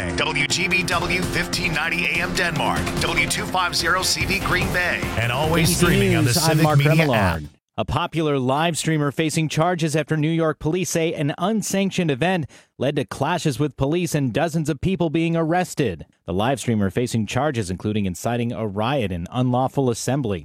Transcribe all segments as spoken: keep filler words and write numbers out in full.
Bay, W G B W fifteen ninety A M Denmark, W two fifty C V Green Bay, and always A B C streaming on the News, Civic I'm Mark Media Remillard. app. A popular live streamer facing charges after New York police say an unsanctioned event led to clashes with police and dozens of people being arrested. The live streamer facing charges including inciting a riot and unlawful assembly.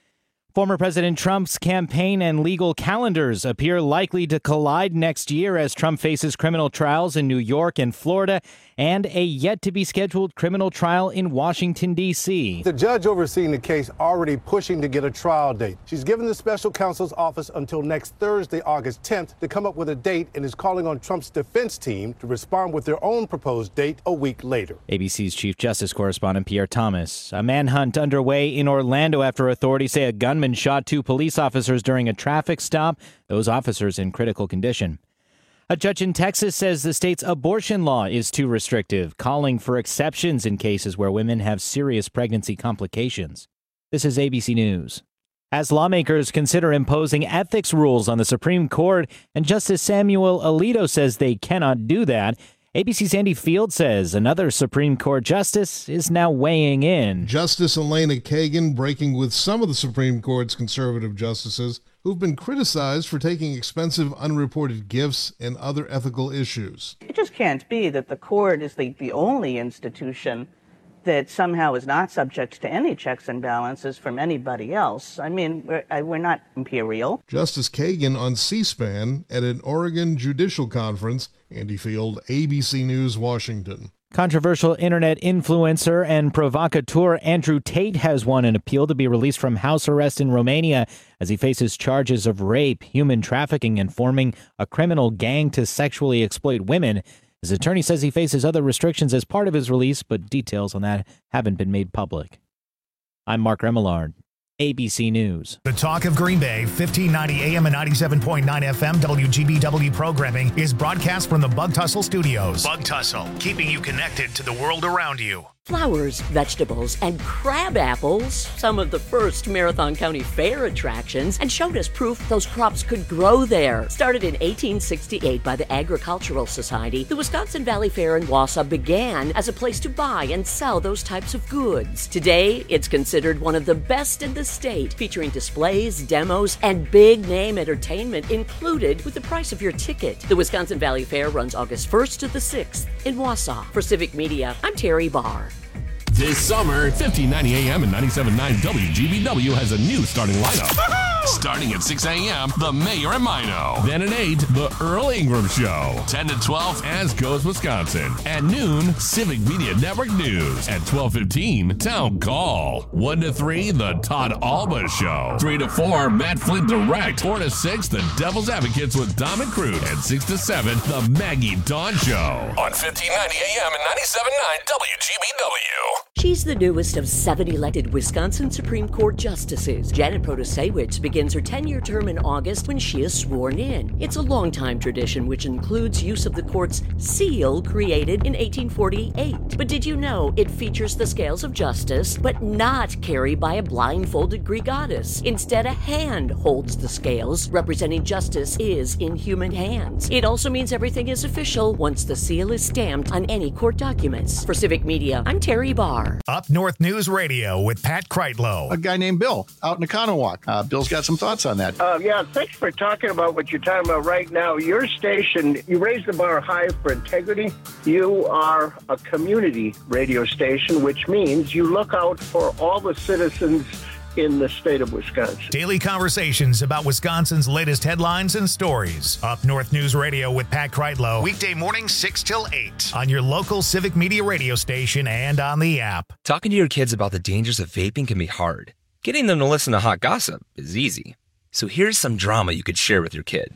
Former President Trump's campaign and legal calendars appear likely to collide next year as Trump faces criminal trials in New York and Florida and a yet-to-be-scheduled criminal trial in Washington, D C The judge overseeing the case already pushing to get a trial date. She's given the special counsel's office until next Thursday, August tenth, to come up with a date and is calling on Trump's defense team to respond with their own proposed date a week later. A B C's Chief Justice correspondent Pierre Thomas. A manhunt underway in Orlando after authorities say a gunman shot two police officers during a traffic stop, those officers in critical condition. A judge in Texas says the state's abortion law is too restrictive, calling for exceptions in cases where women have serious pregnancy complications. This is A B C News. As lawmakers consider imposing ethics rules on the Supreme Court, and Justice Samuel Alito says they cannot do that, A B C's Andy Field says another Supreme Court justice is now weighing in. Justice Elena Kagan breaking with some of the Supreme Court's conservative justices who've been criticized for taking expensive unreported gifts and other ethical issues. It just can't be that the court is the, the only institution that somehow is not subject to any checks and balances from anybody else. I mean, we're, we're not imperial. Justice Kagan on C-SPAN at an Oregon judicial conference. Andy Field, A B C News, Washington. Controversial internet influencer and provocateur Andrew Tate has won an appeal to be released from house arrest in Romania as he faces charges of rape, human trafficking, and forming a criminal gang to sexually exploit women. His attorney says he faces other restrictions as part of his release, but details on that haven't been made public. I'm Mark Remillard, A B C News. The Talk of Green Bay, fifteen ninety A M and ninety-seven point nine F M W G B W programming is broadcast from the Bug Tussle Studios. Bug Tussle, keeping you connected to the world around you. Flowers, vegetables, and crab apples, some of the first Marathon County Fair attractions, and showed us proof those crops could grow there. Started in eighteen sixty-eight by the Agricultural Society, the Wisconsin Valley Fair in Wausau began as a place to buy and sell those types of goods. Today, it's considered one of the best in the state, featuring displays, demos, and big-name entertainment included with the price of your ticket. The Wisconsin Valley Fair runs August first to the sixth in Wausau. For Civic Media, I'm Terry Barr. This summer, fifteen ninety A M and ninety-seven point nine W G B W has a new starting lineup. Starting at six A M, The Mayor and Mino. Then at eight, The Earl Ingram Show. ten to twelve, As Goes Wisconsin. At noon, Civic Media Network News. At twelve fifteen, Town Call. one to three, The Todd Alba Show. three to four, Matt Flint Direct. four to six, The Devil's Advocates with Dom and Crude. And six to seven, The Maggie Dawn Show. On fifteen ninety A M and ninety-seven point nine W G B W. She's the newest of seven elected Wisconsin Supreme Court justices. Janet Protasewicz begins her ten-year term in August when she is sworn in. It's a long-time tradition which includes use of the court's seal created in eighteen forty-eight. But did you know it features the scales of justice, but not carried by a blindfolded Greek goddess? Instead, a hand holds the scales, representing justice is in human hands. It also means everything is official once the seal is stamped on any court documents. For Civic Media, I'm Terry Barr. Up North News Radio with Pat Kreitlow. A guy named Bill out in Economowoc. Uh, Bill's got some thoughts on that. Uh, yeah, thanks for talking about what you're talking about right now. Your station, you raise the bar high for integrity. You are a community radio station, which means you look out for all the citizens in the state of Wisconsin. Daily conversations about Wisconsin's latest headlines and stories. Up North News Radio with Pat Kreitlow. Weekday mornings six till eight on your local Civic Media radio station and on the app. Talking to your kids about the dangers of vaping can be hard. Getting them to listen to hot gossip is easy. So here's some drama you could share with your kid.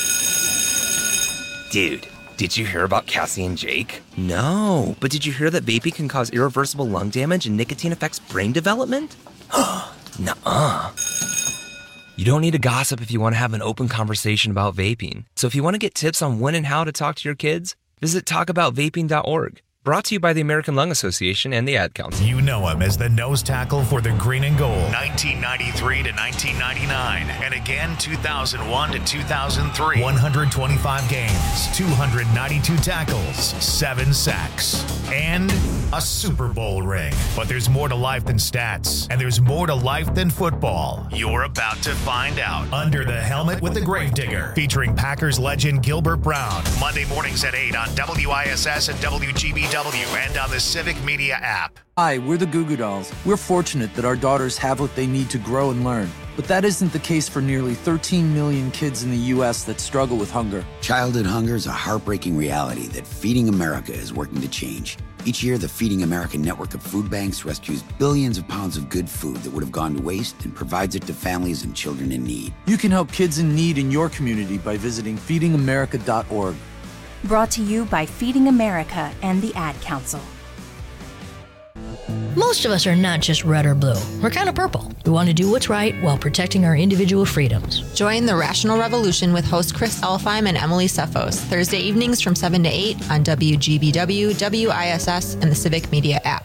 Dude, did you hear about Cassie and Jake? No, but did you hear that vaping can cause irreversible lung damage and nicotine affects brain development? Nuh-uh. You don't need to gossip if you want to have an open conversation about vaping. So if you want to get tips on when and how to talk to your kids, visit talk about vaping dot org. Brought to you by the American Lung Association and the Ad Council. You know him as the nose tackle for the green and gold, nineteen ninety-three to nineteen ninety-nine, and again two thousand one to two thousand three. one hundred twenty-five games, two hundred ninety-two tackles, seven sacks, and a Super Bowl ring. But there's more to life than stats, and there's more to life than football. You're about to find out. Under the Helmet with the Gravedigger, featuring Packers legend Gilbert Brown. Monday mornings at eight on W I S S and W G B W and on the Civic Media app. Hi, we're the Goo Goo Dolls. We're fortunate that our daughters have what they need to grow and learn. But that isn't the case for nearly thirteen million kids in the U S that struggle with hunger. Childhood hunger is a heartbreaking reality that Feeding America is working to change. Each year, the Feeding America network of food banks rescues billions of pounds of good food that would have gone to waste and provides it to families and children in need. You can help kids in need in your community by visiting feeding america dot org. Brought to you by Feeding America and the Ad Council. Most of us are not just red or blue. We're kind of purple. We want to do what's right while protecting our individual freedoms. Join the Rational Revolution with host Chris Elfheim and Emily Cephos, Thursday evenings from seven to eight on W G B W, W I S S, and the Civic Media app.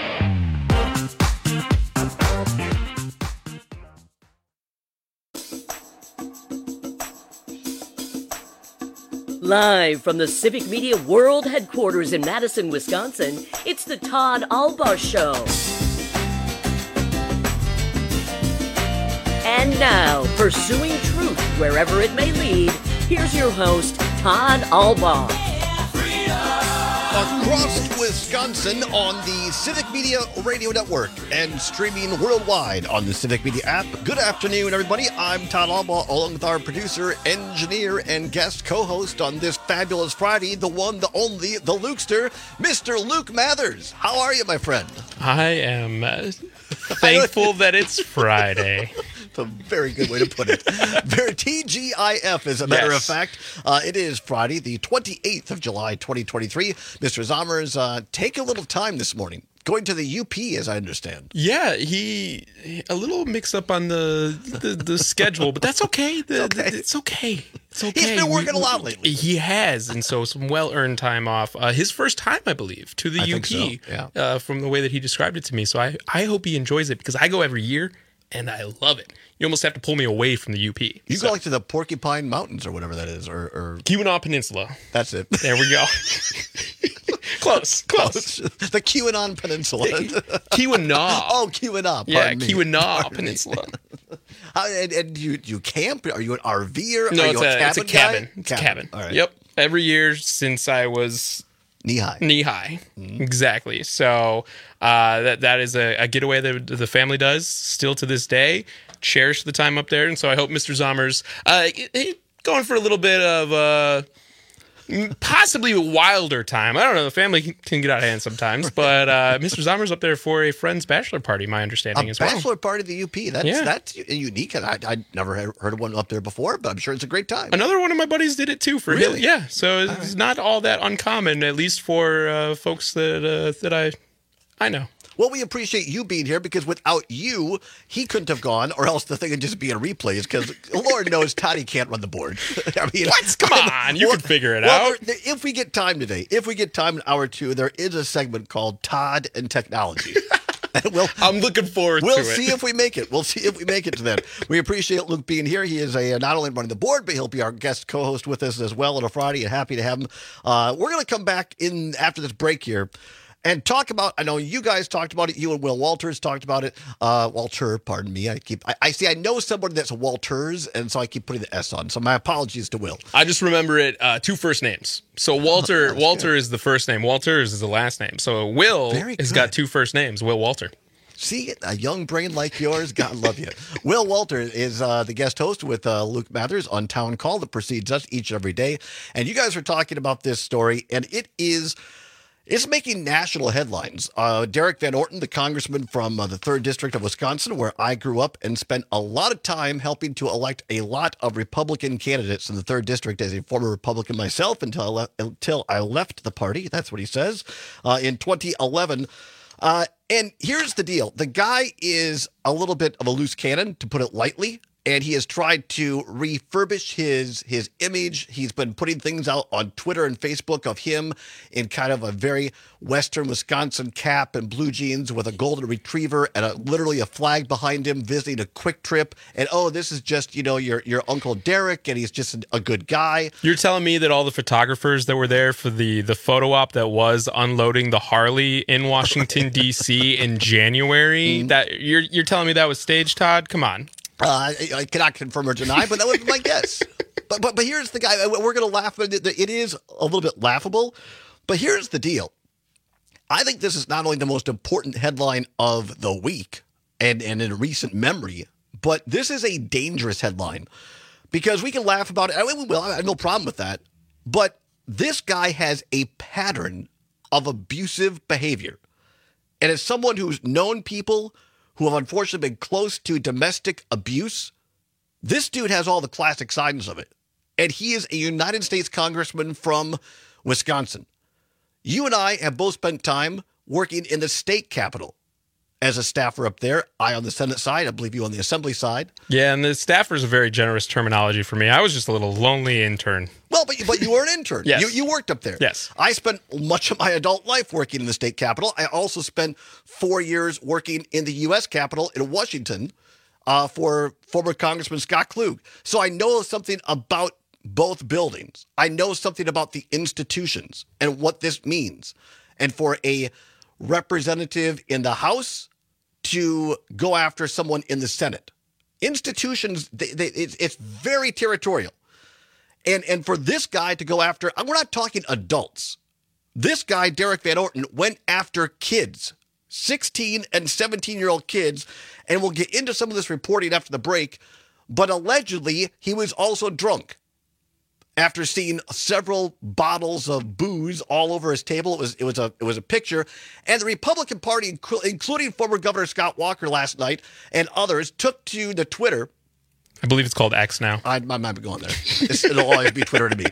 Live from the Civic Media World Headquarters in Madison, Wisconsin, it's the Todd Albaugh Show. And now, pursuing truth wherever it may lead, here's your host, Todd Albaugh. Across Wisconsin on the Civic Media Radio Network and streaming worldwide on the Civic Media app. Good afternoon, everybody. I'm Todd Albaugh, along with our producer, engineer, and guest co-host on this fabulous Friday, the one, the only, the Lukester, Mister Luke Mathers. How are you, my friend? I am uh, thankful that it's Friday. A very good way to put it. Very T G I F, as a matter yes. of fact. Uh, it is Friday, the twenty-eighth of July, twenty twenty-three. Mister Zommers, uh, take a little time this morning. Going to the U P, as I understand. Yeah, he a little mixed up on the the, the schedule, but that's okay. The, okay. The, it's okay. It's okay. He's been working we, a lot lately. He has, and so some well-earned time off. Uh, his first time, I believe, to the I U P. So. Yeah. Uh, from the way that he described it to me. So I, I hope he enjoys it because I go every year, and I love it. You almost have to pull me away from the U P. You so. go like to the Porcupine Mountains or whatever that is, or, or... Keweenaw Peninsula. That's it. There we go. Close, close. The Keweenaw Peninsula. Keweenaw. Oh, Keweenaw. Yeah, me. Keweenaw Peninsula. How, and, and you you camp? Are you an RVer? No, Are it's you a, a cabin it's a cabin. Guy? It's cabin. a cabin. All right. Yep. Every year since I was knee high. Knee high. Mm-hmm. Exactly. So uh, that that is a, a getaway that the family does still to this day. Cherish the time up there, and so I hope Mister Zommers uh, going for a little bit of uh, possibly a wilder time. I don't know. The family can get out of hand sometimes, but uh, Mister Zommers up there for a friend's bachelor party. My understanding a as well. Bachelor party at the U P. That's yeah. that's unique, and I I never heard of one up there before, but I'm sure it's a great time. Another one of my buddies did it too for really? him. Yeah, so it's right. not all that uncommon, at least for uh, folks that uh, that I I know. Well, we appreciate you being here because without you, he couldn't have gone, or else the thing would just be in replays because Lord knows Toddy can't run the board. I mean, what? Come on, you well, can figure it well, out. There, if we get time today, if we get time in hour two, there is a segment called Todd and Technology. We'll, I'm looking forward we'll to it. We'll see if we make it. We'll see if we make it to that. We appreciate Luke being here. He is a not only running the board, but he'll be our guest co-host with us as well on a Friday, and happy to have him. Uh, we're going to come back in after this break here and talk about, I know you guys talked about it, you and Will Walters talked about it. Uh, Walter, pardon me. I keep, I, I see, I know someone that's a Walters, and so I keep putting the S on. So my apologies to Will. I just remember it, uh, two first names. So Walter, Walter good. is the first name. Walters is the last name. So Will has got two first names, Will Walter. See, a young brain like yours, God love you. Will Walter is uh, the guest host with uh, Luke Mathers on Town Call that precedes us each and every day. And you guys are talking about this story, and it is... It's making national headlines. Uh, Derek Van Orton, the congressman from uh, the third District of Wisconsin, where I grew up and spent a lot of time helping to elect a lot of Republican candidates in the third District as a former Republican myself until I, le- until I left the party. That's what he says, uh, in twenty eleven. Uh, and here's the deal. The guy is a little bit of a loose cannon, to put it lightly. and he has tried to refurbish his his image. He's been putting things out on Twitter and Facebook of him in kind of a very Western Wisconsin cap and blue jeans with a golden retriever and a, literally a flag behind him, visiting a Quick Trip. And, oh, this is just, you know, your, your Uncle Derek, and he's just a, a good guy. You're telling me that all the photographers that were there for the, the photo op that was unloading the Harley in Washington, D C in January, mm-hmm. that you're you're telling me that was staged, Todd? Come on. Uh, I, I cannot confirm or deny, but that was my guess. But, but but here's the guy. We're going to laugh. It is a little bit laughable, but here's the deal. I think this is not only the most important headline of the week and, and in recent memory, but this is a dangerous headline because we can laugh about it. I mean, we will. I have no problem with that. But this guy has a pattern of abusive behavior. And as someone who's known people who have unfortunately been close to domestic abuse, this dude has all the classic signs of it. And he is a United States congressman from Wisconsin. You and I have both spent time working in the state capitol as a staffer up there. I on the Senate side, I believe you on the Assembly side. Yeah, and the staffer is a very generous terminology for me. I was just a little lonely intern. Well, but, but you were an intern. Yes. You, you worked up there. Yes. I spent much of my adult life working in the state capitol. I also spent four years working in the U S Capitol in Washington uh, for former Congressman Scott Klug. So I know something about both buildings. I know something about the institutions and what this means. And for a representative in the House to go after someone in the Senate. Institutions, they, they, it's, it's very territorial. And and for this guy to go after, we're not talking adults. This guy, Derek Van Orton, went after kids, sixteen and seventeen-year-old kids, and we'll get into some of this reporting after the break, but allegedly he was also drunk. After seeing several bottles of booze all over his table, it was it was a it was a picture, and the Republican Party, including former Governor Scott Walker last night and others, took to the Twitter. I believe it's called X now. I, I might be going there. It's, it'll always be Twitter to me.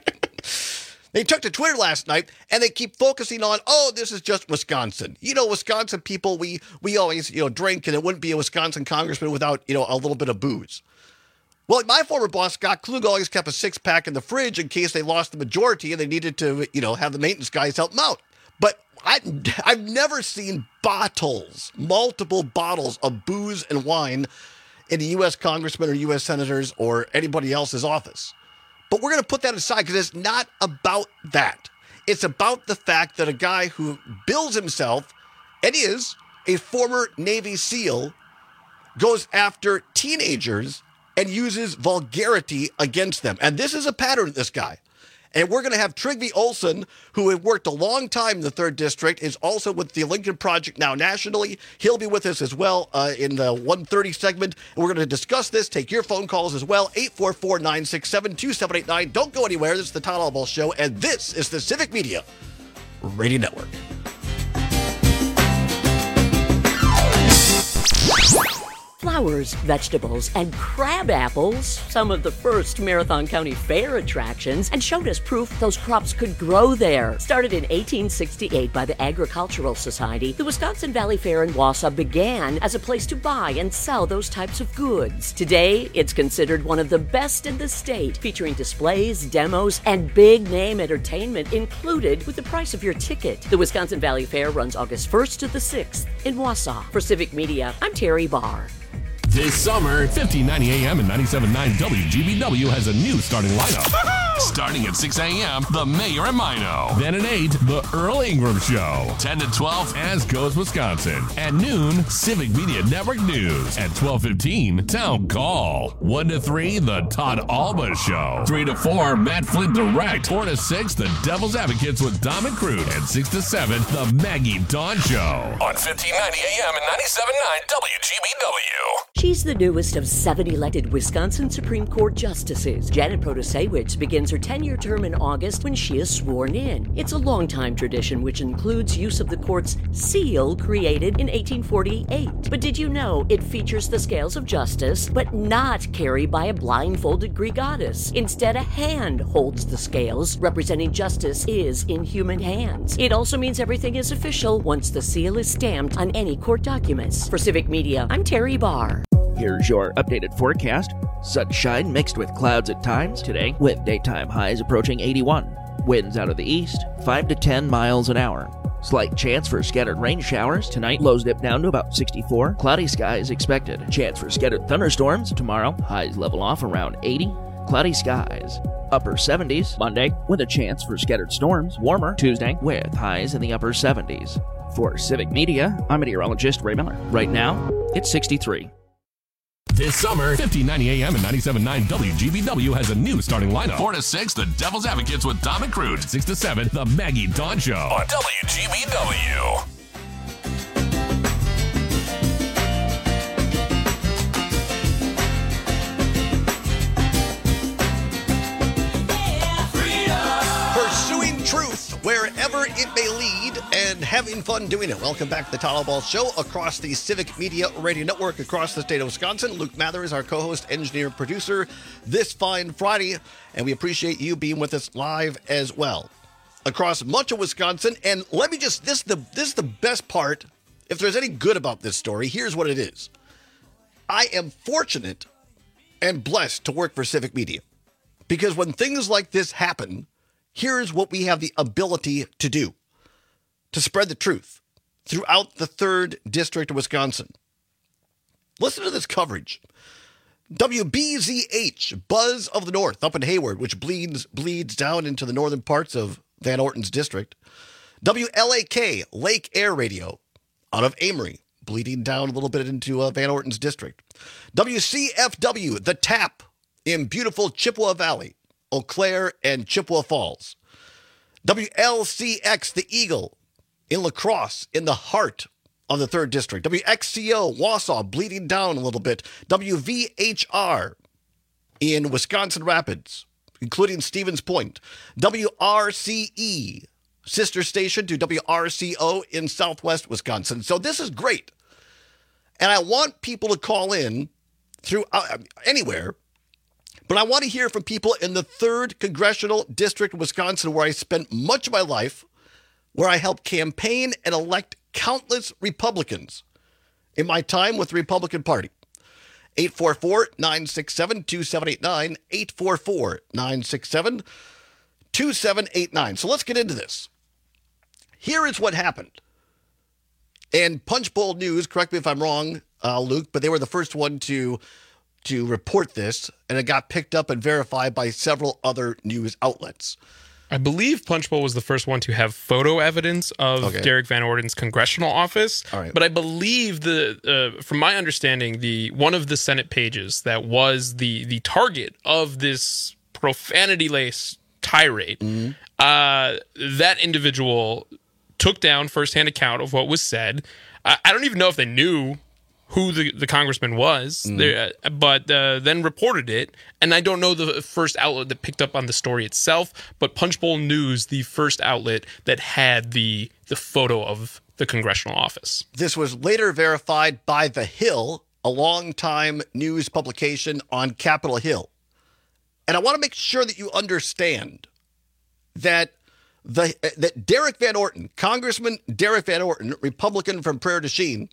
They took to Twitter last night, and they keep focusing on, oh, this is just Wisconsin. You know, Wisconsin people, we we always you know drink, and it wouldn't be a Wisconsin congressman without you know a little bit of booze. Well, my former boss, Scott Klug, always kept a six-pack in the fridge in case they lost the majority and they needed to, you know, have the maintenance guys help them out. But I, I've never seen bottles, multiple bottles of booze and wine in a U S congressman or U S senators or anybody else's office. But we're going to put that aside because it's not about that. It's about the fact that a guy who bills himself and is a former Navy SEAL goes after teenagers and uses vulgarity against them. And this is a pattern, this guy. And we're going to have Trygve Olsen, who had worked a long time in the third District, is also with the Lincoln Project now nationally. He'll be with us as well uh, in the one thirty segment. And we're going to discuss this, take your phone calls as well, eight four four, nine six seven, two seven eight nine. Don't go anywhere. This is the Todd Albaugh Show, and this is the Civic Media Radio Network. Flowers, vegetables, and crab apples, some of the first Marathon County Fair attractions, and showed us proof those crops could grow there. Started in eighteen sixty-eight by the Agricultural Society, the Wisconsin Valley Fair in Wausau began as a place to buy and sell those types of goods. Today, it's considered one of the best in the state, featuring displays, demos, and big-name entertainment included with the price of your ticket. The Wisconsin Valley Fair runs August first to the sixth in Wausau. For Civic Media, I'm Terry Barr. This summer, fifteen ninety A M and ninety-seven point nine W G B W has a new starting lineup. Starting at six A M, The Mayor and Mino. Then at eight, The Earl Ingram Show. ten to twelve, As Goes Wisconsin. At noon, Civic Media Network News. At twelve fifteen, Town Call. one to three, The Todd Albaugh Show. three to four, Matt Flint Direct. four to six, The Devil's Advocates with Dom and Crude. And six to seven, The Maggie Dawn Show. On fifteen ninety A M and ninety-seven point nine W G B W. She's the newest of seven elected Wisconsin Supreme Court justices. Janet Protasiewicz begins her ten-year term in August when she is sworn in. It's a long-time tradition which includes use of the court's seal created in eighteen forty-eight. But did you know it features the scales of justice, but not carried by a blindfolded Greek goddess? Instead, a hand holds the scales, representing justice is in human hands. It also means everything is official once the seal is stamped on any court documents. For Civic Media, I'm Terry Barr. Here's your updated forecast. Sunshine mixed with clouds at times today, with daytime highs approaching eighty-one. Winds out of the east, five to ten miles an hour. Slight chance for scattered rain showers. Tonight, lows dip down to about sixty-four. Cloudy skies expected. Chance for scattered thunderstorms. Tomorrow, highs level off around eighty. Cloudy skies. Upper seventies. Monday, with a chance for scattered storms. Warmer Tuesday, with highs in the upper seventies. For Civic Media, I'm meteorologist Ray Miller. Right now, it's sixty-three. This summer, fifteen ninety A M and ninety-seven point nine W G B W has a new starting lineup. four to six, The Devil's Advocates with Dom and Crude. six to seven, The Maggie Dawn Show on W G B W. Pursuing truth wherever it may lead and having fun doing it. Welcome back to the Todd Ball Show across the Civic Media Radio Network across the state of Wisconsin. Luke Mather is our co-host, engineer, producer this fine Friday, and we appreciate you being with us live as well across much of Wisconsin. And let me just, this the this is the best part. If there's any good about this story, here's what it is. I am fortunate and blessed to work for Civic Media, because when things like this happen, here's what we have the ability to do: to spread the truth throughout the third District of Wisconsin. Listen to this coverage. W B Z H, Buzz of the North, up in Hayward, which bleeds bleeds down into the northern parts of Van Orton's district. W L A K, Lake Air Radio, out of Amory, bleeding down a little bit into uh, Van Orton's district. W C F W, The Tap, in beautiful Chippewa Valley, Eau Claire, and Chippewa Falls. W L C X, The Eagle, in La Crosse, in the heart of the third District. W X C O, Wausau, bleeding down a little bit. W V H R, in Wisconsin Rapids, including Stevens Point. W R C E, sister station to W R C O in Southwest Wisconsin. So this is great. And I want people to call in through uh, anywhere. But I want to hear from people in the third Congressional District of Wisconsin, where I spent much of my life, where I helped campaign and elect countless Republicans in my time with the Republican Party. eight four four, nine six seven, two seven eight nine, eight four four, nine six seven, two seven eight nine. So let's get into this. Here is what happened. And Punchbowl News, correct me if I'm wrong, uh, Luke, but they were the first one to... to report this, and it got picked up and verified by several other news outlets. I believe Punchbowl was the first one to have photo evidence of okay. Derek Van Orden's congressional office. All right. But I believe the, uh, from my understanding, the one of the Senate pages that was the the target of this profanity-laced tirade, mm-hmm. uh, that individual took down firsthand account of what was said. I, I don't even know if they knew who the, the congressman was, mm. there, uh, but uh, then reported it. And I don't know the first outlet that picked up on the story itself, but Punchbowl News, the first outlet that had the the photo of the congressional office. This was later verified by The Hill, a longtime news publication on Capitol Hill. And I want to make sure that you understand that the that Derek Van Orton, Congressman Derek Van Orton, Republican from Prairie du Chien,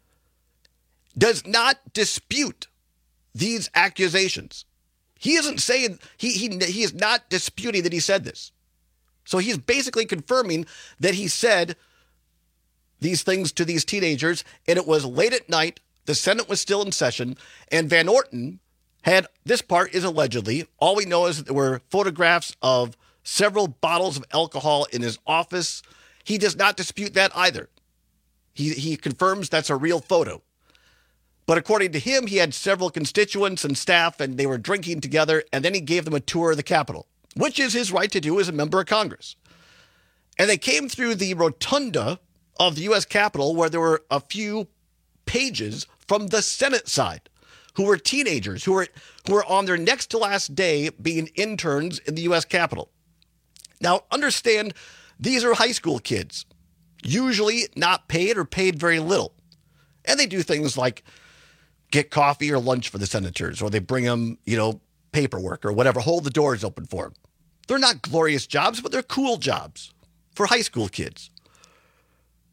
does not dispute these accusations. He isn't saying, he, he, he is not disputing that he said this. So he's basically confirming that he said these things to these teenagers, and it was late at night, the Senate was still in session, and Van Orton had, this part is allegedly, all we know is that there were photographs of several bottles of alcohol in his office. He does not dispute that either. He, he confirms that's a real photo. But according to him, he had several constituents and staff, and they were drinking together, and then he gave them a tour of the Capitol, which is his right to do as a member of Congress. And they came through the rotunda of the U S Capitol, where there were a few pages from the Senate side, who were teenagers, who were, who were on their next to last day being interns in the U S Capitol. Now, understand, these are high school kids, usually not paid or paid very little. And they do things like get coffee or lunch for the senators, or they bring them, you know, paperwork or whatever, hold the doors open for them. They're not glorious jobs, but they're cool jobs for high school kids.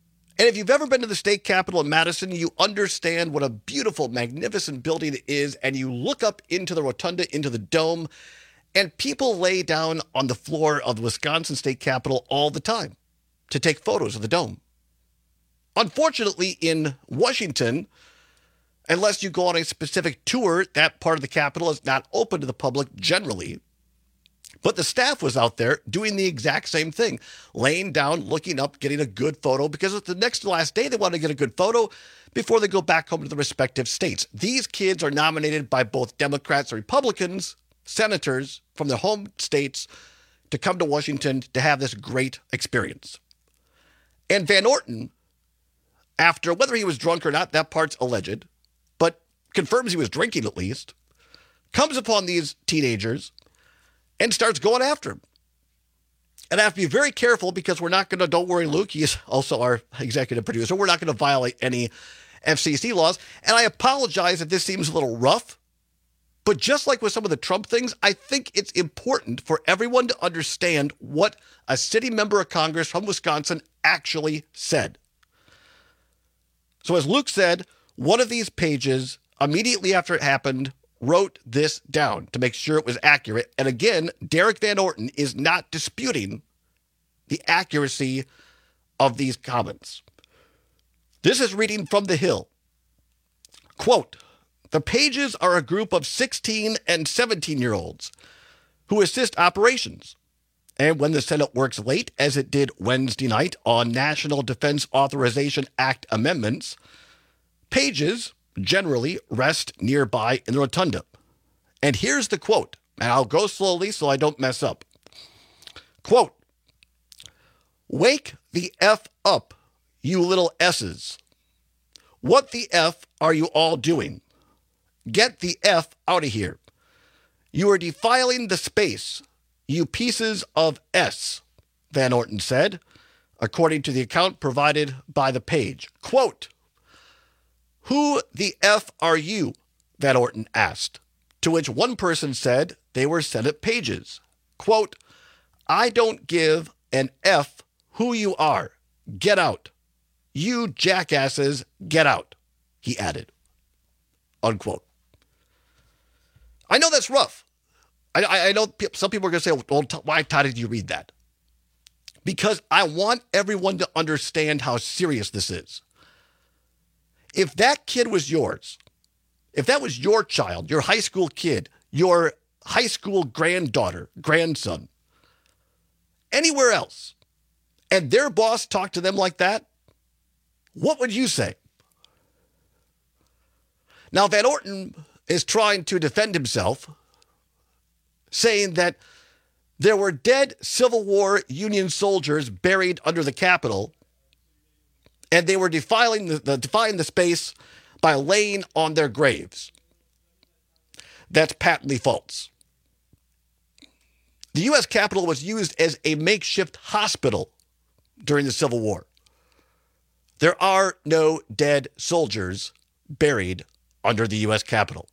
And if you've ever been to the state capitol in Madison, you understand what a beautiful, magnificent building it is. And you look up into the rotunda, into the dome, and people lay down on the floor of the Wisconsin State Capitol all the time to take photos of the dome. Unfortunately, in Washington, unless you go on a specific tour, that part of the Capitol is not open to the public generally. But the staff was out there doing the exact same thing, laying down, looking up, getting a good photo, because it's the next to last day they want to get a good photo before they go back home to the respective states. These kids are nominated by both Democrats and Republicans, senators from their home states, to come to Washington to have this great experience. And Van Orten, after, whether he was drunk or not, that part's alleged, but confirms he was drinking at least, comes upon these teenagers and starts going after him. And I have to be very careful because we're not going to, don't worry, Luke, he's also our executive producer, we're not going to violate any F C C laws. And I apologize if this seems a little rough, but just like with some of the Trump things, I think it's important for everyone to understand what a city member of Congress from Wisconsin actually said. So as Luke said, one of these pages, immediately after it happened, wrote this down to make sure it was accurate. And again, Derek Van Orten is not disputing the accuracy of these comments. This is reading from The Hill. Quote, "The pages are a group of sixteen and seventeen-year-olds who assist operations. And when the Senate works late, as it did Wednesday night on National Defense Authorization Act amendments, pages generally rest nearby in the rotunda." And here's the quote, and I'll go slowly so I don't mess up. Quote, "Wake the F up, you little S's. What the F are you all doing? Get the F out of here. You are defiling the space, you pieces of S," Van Orten said, according to the account provided by the page. Quote, "Who the F are you?" Van Orten asked, to which one person said they were Senate pages. Quote, "I don't give an F who you are. Get out. You jackasses, get out," he added. Unquote. I know that's rough. I, I, I know some people are going to say, well, why, Todd, did you read that? Because I want everyone to understand how serious this is. If that kid was yours, if that was your child, your high school kid, your high school granddaughter, grandson, anywhere else, and their boss talked to them like that, what would you say? Now, Van Orten is trying to defend himself, saying that there were dead Civil War Union soldiers buried under the Capitol, and they were defiling the, the, defying the space by laying on their graves. That's patently false. The U S Capitol was used as a makeshift hospital during the Civil War. There are no dead soldiers buried under the U S Capitol.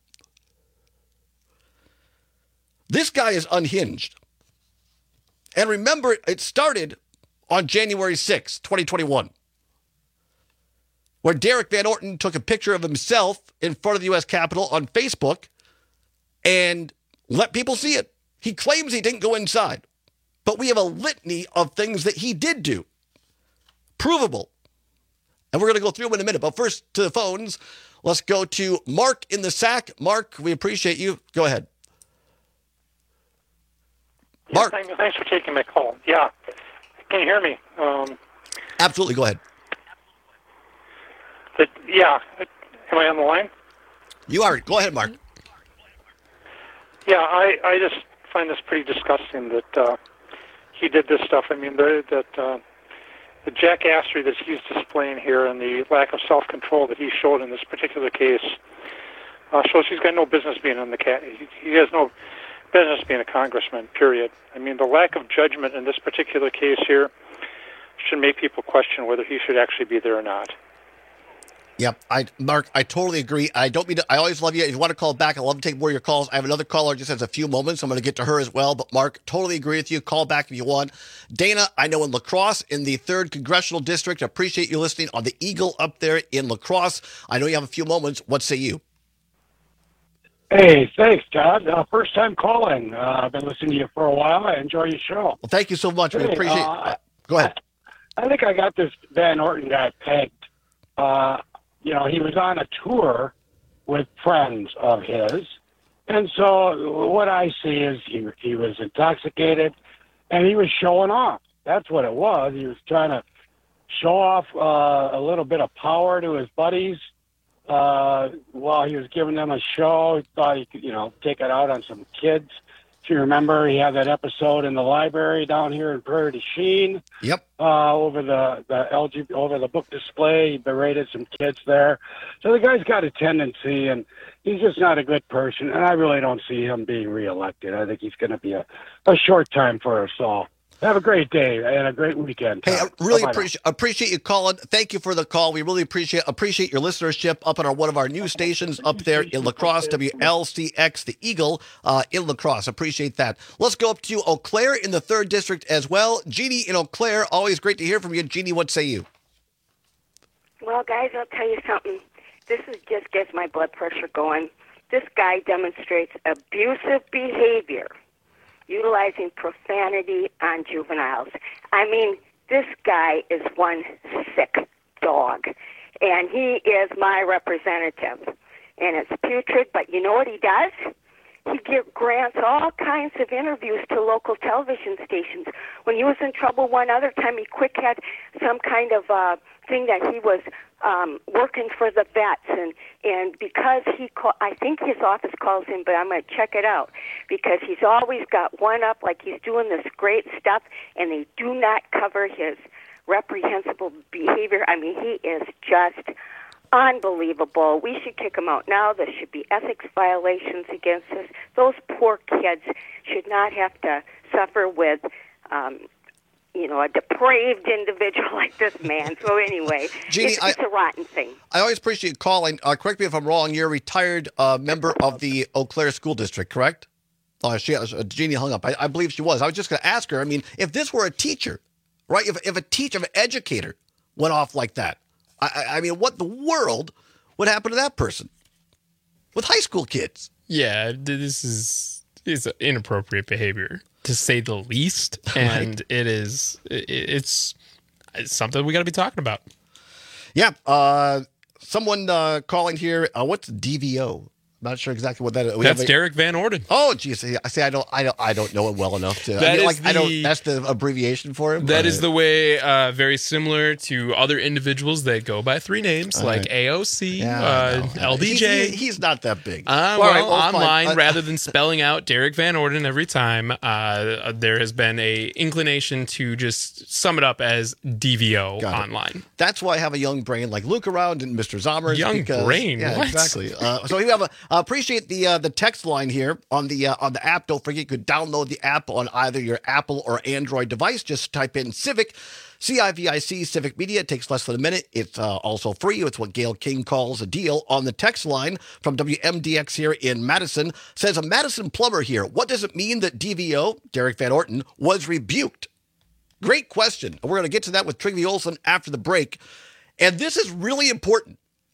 This guy is unhinged. And remember, it started on January sixth, twenty twenty-one, where Derek Van Orten took a picture of himself in front of the U S Capitol on Facebook and let people see it. He claims he didn't go inside, but we have a litany of things that he did do. Provable. And we're going to go through them in a minute. But first, to the phones, let's go to Mark in the Sack. Mark, we appreciate you. Go ahead. Mark. Yeah, thanks for taking my call. Yeah. Can you hear me? Um, Absolutely. Go ahead. But, yeah. Am I on the line? You are. Go ahead, Mark. Yeah, I, I just find this pretty disgusting that uh, he did this stuff. I mean, the, that uh, the jackassery that he's displaying here and the lack of self-control that he showed in this particular case uh, shows he's got no business being in the cat. He, he has no business being a congressman, period. I mean, the lack of judgment in this particular case here should make people question whether he should actually be there or not. Yep, I Mark, I totally agree. I don't mean to, I always love you. If you want to call back, I love to take more of your calls. I have another caller just has a few moments. I'm going to get to her as well. But Mark, totally agree with you. Call back if you want. Dana, I know in La Crosse, in the third Congressional District, appreciate you listening on the Eagle up there in La Crosse. I know you have a few moments. What say you? Hey, thanks, Todd. Uh, first time calling. Uh, I've been listening to you for a while. I enjoy your show. Well, thank you so much. We hey, appreciate uh, it. Go ahead. I, I think I got this Van Orton guy pegged. Uh, you know, he was on a tour with friends of his. And so what I see is he, he was intoxicated and he was showing off. That's what it was. He was trying to show off uh, a little bit of power to his buddies uh, while he was giving them a show. He thought he could, you know, take it out on some kids. If you remember, he had that episode in the library down here in Prairie du Chien. Yep. Uh, over the the L G over the book display, he berated some kids there. So the guy's got a tendency, and he's just not a good person. And I really don't see him being reelected. I think he's going to be a, a short time for us all. Have a great day and a great weekend. Hey, I really Bye-bye appreciate appreciate you calling. Thank you for the call. We really appreciate appreciate your listenership up on our one of our news stations up there in La Crosse, W L C X, the Eagle uh, in La Crosse. Appreciate that. Let's go up to Eau Claire in the third district as well. Jeannie in Eau Claire, always great to hear from you. Jeannie, what say you? Well, guys, I'll tell you something. This is just gets my blood pressure going. This guy demonstrates abusive behavior, utilizing profanity on juveniles. I mean, this guy is one sick dog, and he is my representative. And it's putrid, but you know what he does? He give, grants all kinds of interviews to local television stations. When he was in trouble one other time, he quick had some kind of uh, thing that he was um, working for the vets, and and because he call, I think his office calls him, but I'm going to check it out, because he's always got one up, like he's doing this great stuff, and they do not cover his reprehensible behavior. I mean, he is just unbelievable. We should kick him out now. There should be ethics violations against us. Those poor kids should not have to suffer with um, you know, a depraved individual like this man. So anyway, Jeannie, it's, it's I, a rotten thing. I always appreciate calling. Uh, correct me if I'm wrong. You're a retired uh, member of the Eau Claire School District, correct? Oh, she, uh, Jeannie hung up. I, I believe she was. I was just going to ask her. I mean, if this were a teacher, right? If if a teacher, if an educator went off like that, I, I mean, what the world would happen to that person with high school kids? Yeah, this is is inappropriate behavior, to say the least, and right. it is it, it's, it's something we got to be talking about. Yeah, uh, someone uh, calling here. Uh, what's D V O? Not sure exactly what that is. We That's a, Derek Van Orden. Oh, geez. I say I don't, I don't, I don't know it well enough to. That I mean, is like, the, I don't. That's the abbreviation for him. That is the way. Uh, very similar to other individuals that go by three names, All like right. A O C, Yeah, uh, L B J. He's, he, he's not that big. Uh, All well, right, well, online, fine. rather than spelling out Derek Van Orden every time, uh, there has been a inclination to just sum it up as D V O Got it. online. That's why I have a young brain like Luke around and Mister Zommers. Young because, brain? Yeah, What? exactly. Uh, so we have a uh, appreciate the uh, the text line here on the uh, on the app. Don't forget you could download the app on either your Apple or Android device. Just type in Civic, C I V I C, Civic Media. It takes less than a minute. It's uh, also free. It's what Gail King calls a deal. On the text line from W M D X here in Madison, says a Madison plumber here. What does it mean that D V O, Derek Van Orton, was rebuked? Great question. And we're going to get to that with Trygve Olsen after the break. And this is really important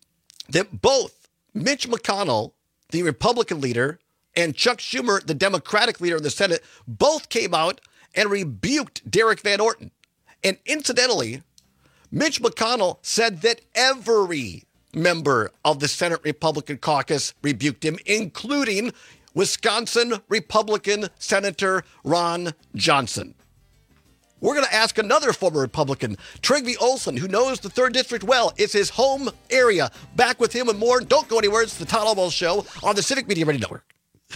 that both Mitch McConnell, the Republican leader, and Chuck Schumer, the Democratic leader in the Senate, both came out and rebuked Derek Van Orton. And incidentally, Mitch McConnell said that every member of the Senate Republican caucus rebuked him, including Wisconsin Republican Senator Ron Johnson. We're going to ask another former Republican, Trygve Olsen, who knows the third District well. It's his home area. Back with him and more. Don't go anywhere. It's the Todd Almost Show on the Civic Media Radio Network.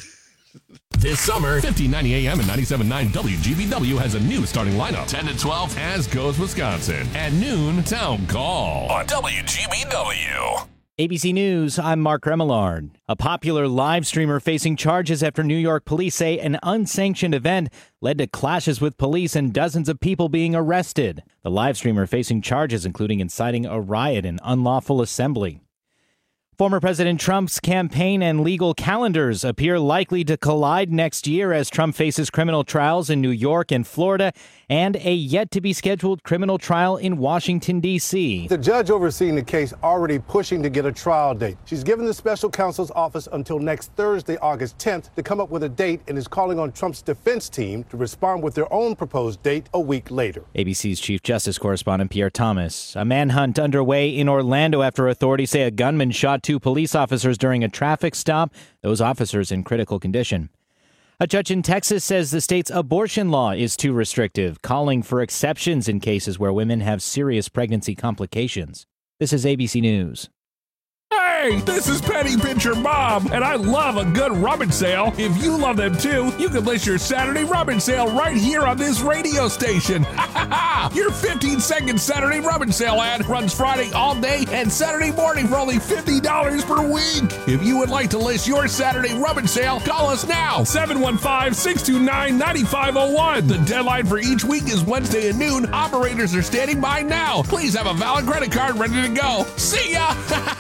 This summer, fifteen ninety A M and ninety-seven point nine W G B W has a new starting lineup. ten to twelve, As Goes Wisconsin. At noon, Town Call on W G B W. A B C News, I'm Mark Remillard. A popular live streamer facing charges after New York police say an unsanctioned event led to clashes with police and dozens of people being arrested. The live streamer facing charges including inciting a riot and unlawful assembly. Former President Trump's campaign and legal calendars appear likely to collide next year as Trump faces criminal trials in New York and Florida and a yet-to-be-scheduled criminal trial in Washington, D C The judge overseeing the case already pushing to get a trial date. She's given the special counsel's office until next Thursday, August tenth, to come up with a date and is calling on Trump's defense team to respond with their own proposed date a week later. A B C's Chief Justice correspondent Pierre Thomas. A manhunt underway in Orlando after authorities say a gunman shot two police officers during a traffic stop, those officers in critical condition. A judge in Texas says the state's abortion law is too restrictive, calling for exceptions in cases where women have serious pregnancy complications. This is A B C News. Hey, this is Penny Pincher Bob, and I love a good rummage sale. If you love them too, you can list your Saturday rummage sale right here on this radio station. Your fifteen second Saturday rummage sale ad runs Friday all day and Saturday morning for only fifty dollars per week. If you would like to list your Saturday rummage sale, call us now, seven one five, six two nine, nine five zero one. The deadline for each week is Wednesday at noon. Operators are standing by now. Please have a valid credit card ready to go. See ya!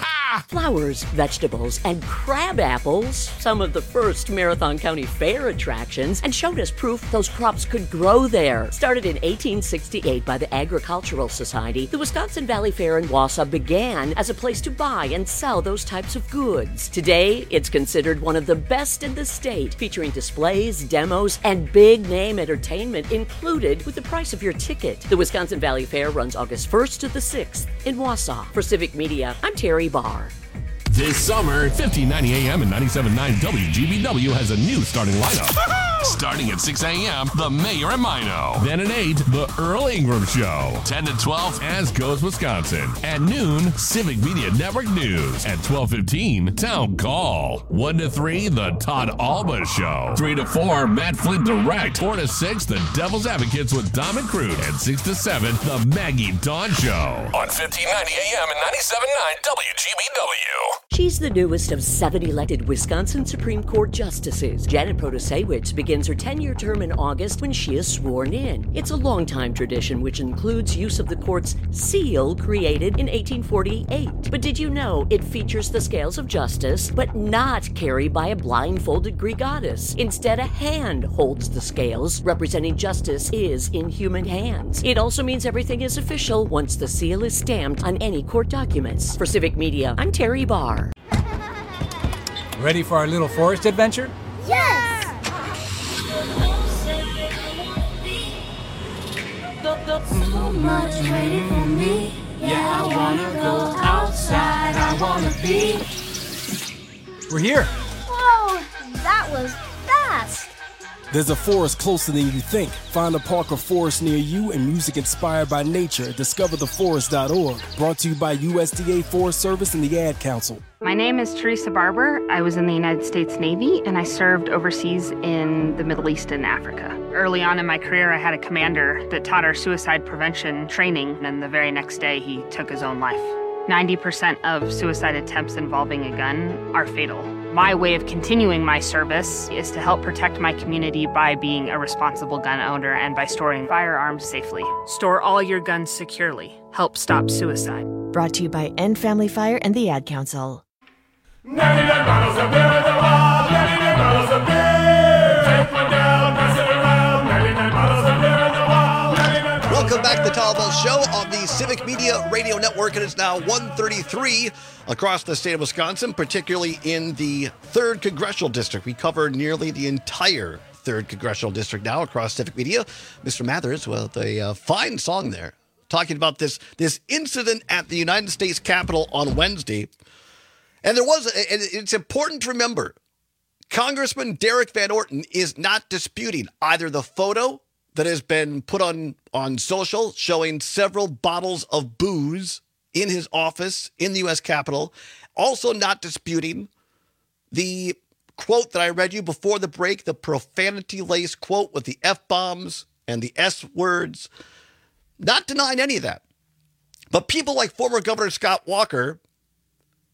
Flowers, vegetables, and crab apples, some of the first Marathon County Fair attractions, and showed us proof those crops could grow there. Started in eighteen sixty-eight by the Agricultural Society, the Wisconsin Valley Fair in Wausau began as a place to buy and sell those types of goods. Today, it's considered one of the best in the state, featuring displays, demos, and big-name entertainment included with the price of your ticket. The Wisconsin Valley Fair runs August first to the sixth in Wausau. For Civic Media, I'm Terry Barr. This summer, fifteen ninety A M and ninety-seven point nine W G B W has a new starting lineup. Starting at six A M, The Mayor and Mino. Then at eight, The Earl Ingram Show. ten to twelve, As Goes Wisconsin. At noon, Civic Media Network News. At twelve fifteen, Town Call. one to three, The Todd Alba Show. three to four, Matt Flint Direct. four to six, The Devil's Advocates with Dom and Crude. And six to seven, The Maggie Dawn Show. On fifteen ninety A M and ninety-seven point nine W G B W. She's the newest of seven elected Wisconsin Supreme Court justices. Janet Protasewicz begins her ten-year term in August when she is sworn in. It's a long-time tradition which includes use of the court's seal created in eighteen forty-eight. But did you know it features the scales of justice, but not carried by a blindfolded Greek goddess? Instead, a hand holds the scales, representing justice is in human hands. It also means everything is official once the seal is stamped on any court documents. For Civic Media, I'm Terry Barr. Ready for our little forest adventure? Yes! So much waiting for me. Yeah, I wanna go outside. I wanna be. We're here. Whoa, that was fast. There's a forest closer than you think. Find a park or forest near you and music inspired by nature at discover the forest dot org. Brought to you by U S D A Forest Service and the Ad Council. My name is Teresa Barber. I was in the United States Navy and I served overseas in the Middle East and Africa. Early on in my career, I had a commander that taught our suicide prevention training, and the very next day he took his own life. ninety percent of suicide attempts involving a gun are fatal. My way of continuing my service is to help protect my community by being a responsible gun owner and by storing firearms safely. Store all your guns securely. Help stop suicide. Brought to you by End Family Fire and the Ad Council. ninety-nine bottles of beer in the wall, ninety-nine bottles of beer. Take one down, pass it around, ninety-nine bottles of beer in the wall, ninety-nine bottles. Welcome back to the Todd Ball Show on the Civic Media Radio Network. It is now one thirty-three across the state of Wisconsin, particularly in the third Congressional District. We cover nearly the entire third Congressional District now across Civic Media. Mister Mathers, well, a uh, fine song there, talking about this, this incident at the United States Capitol on Wednesday. And there was, and it's important to remember, Congressman Derek Van Orton is not disputing either the photo that has been put on, on social showing several bottles of booze in his office in the U S Capitol, also not disputing the quote that I read you before the break, the profanity-laced quote with the F-bombs and the S-words, not denying any of that. But people like former Governor Scott Walker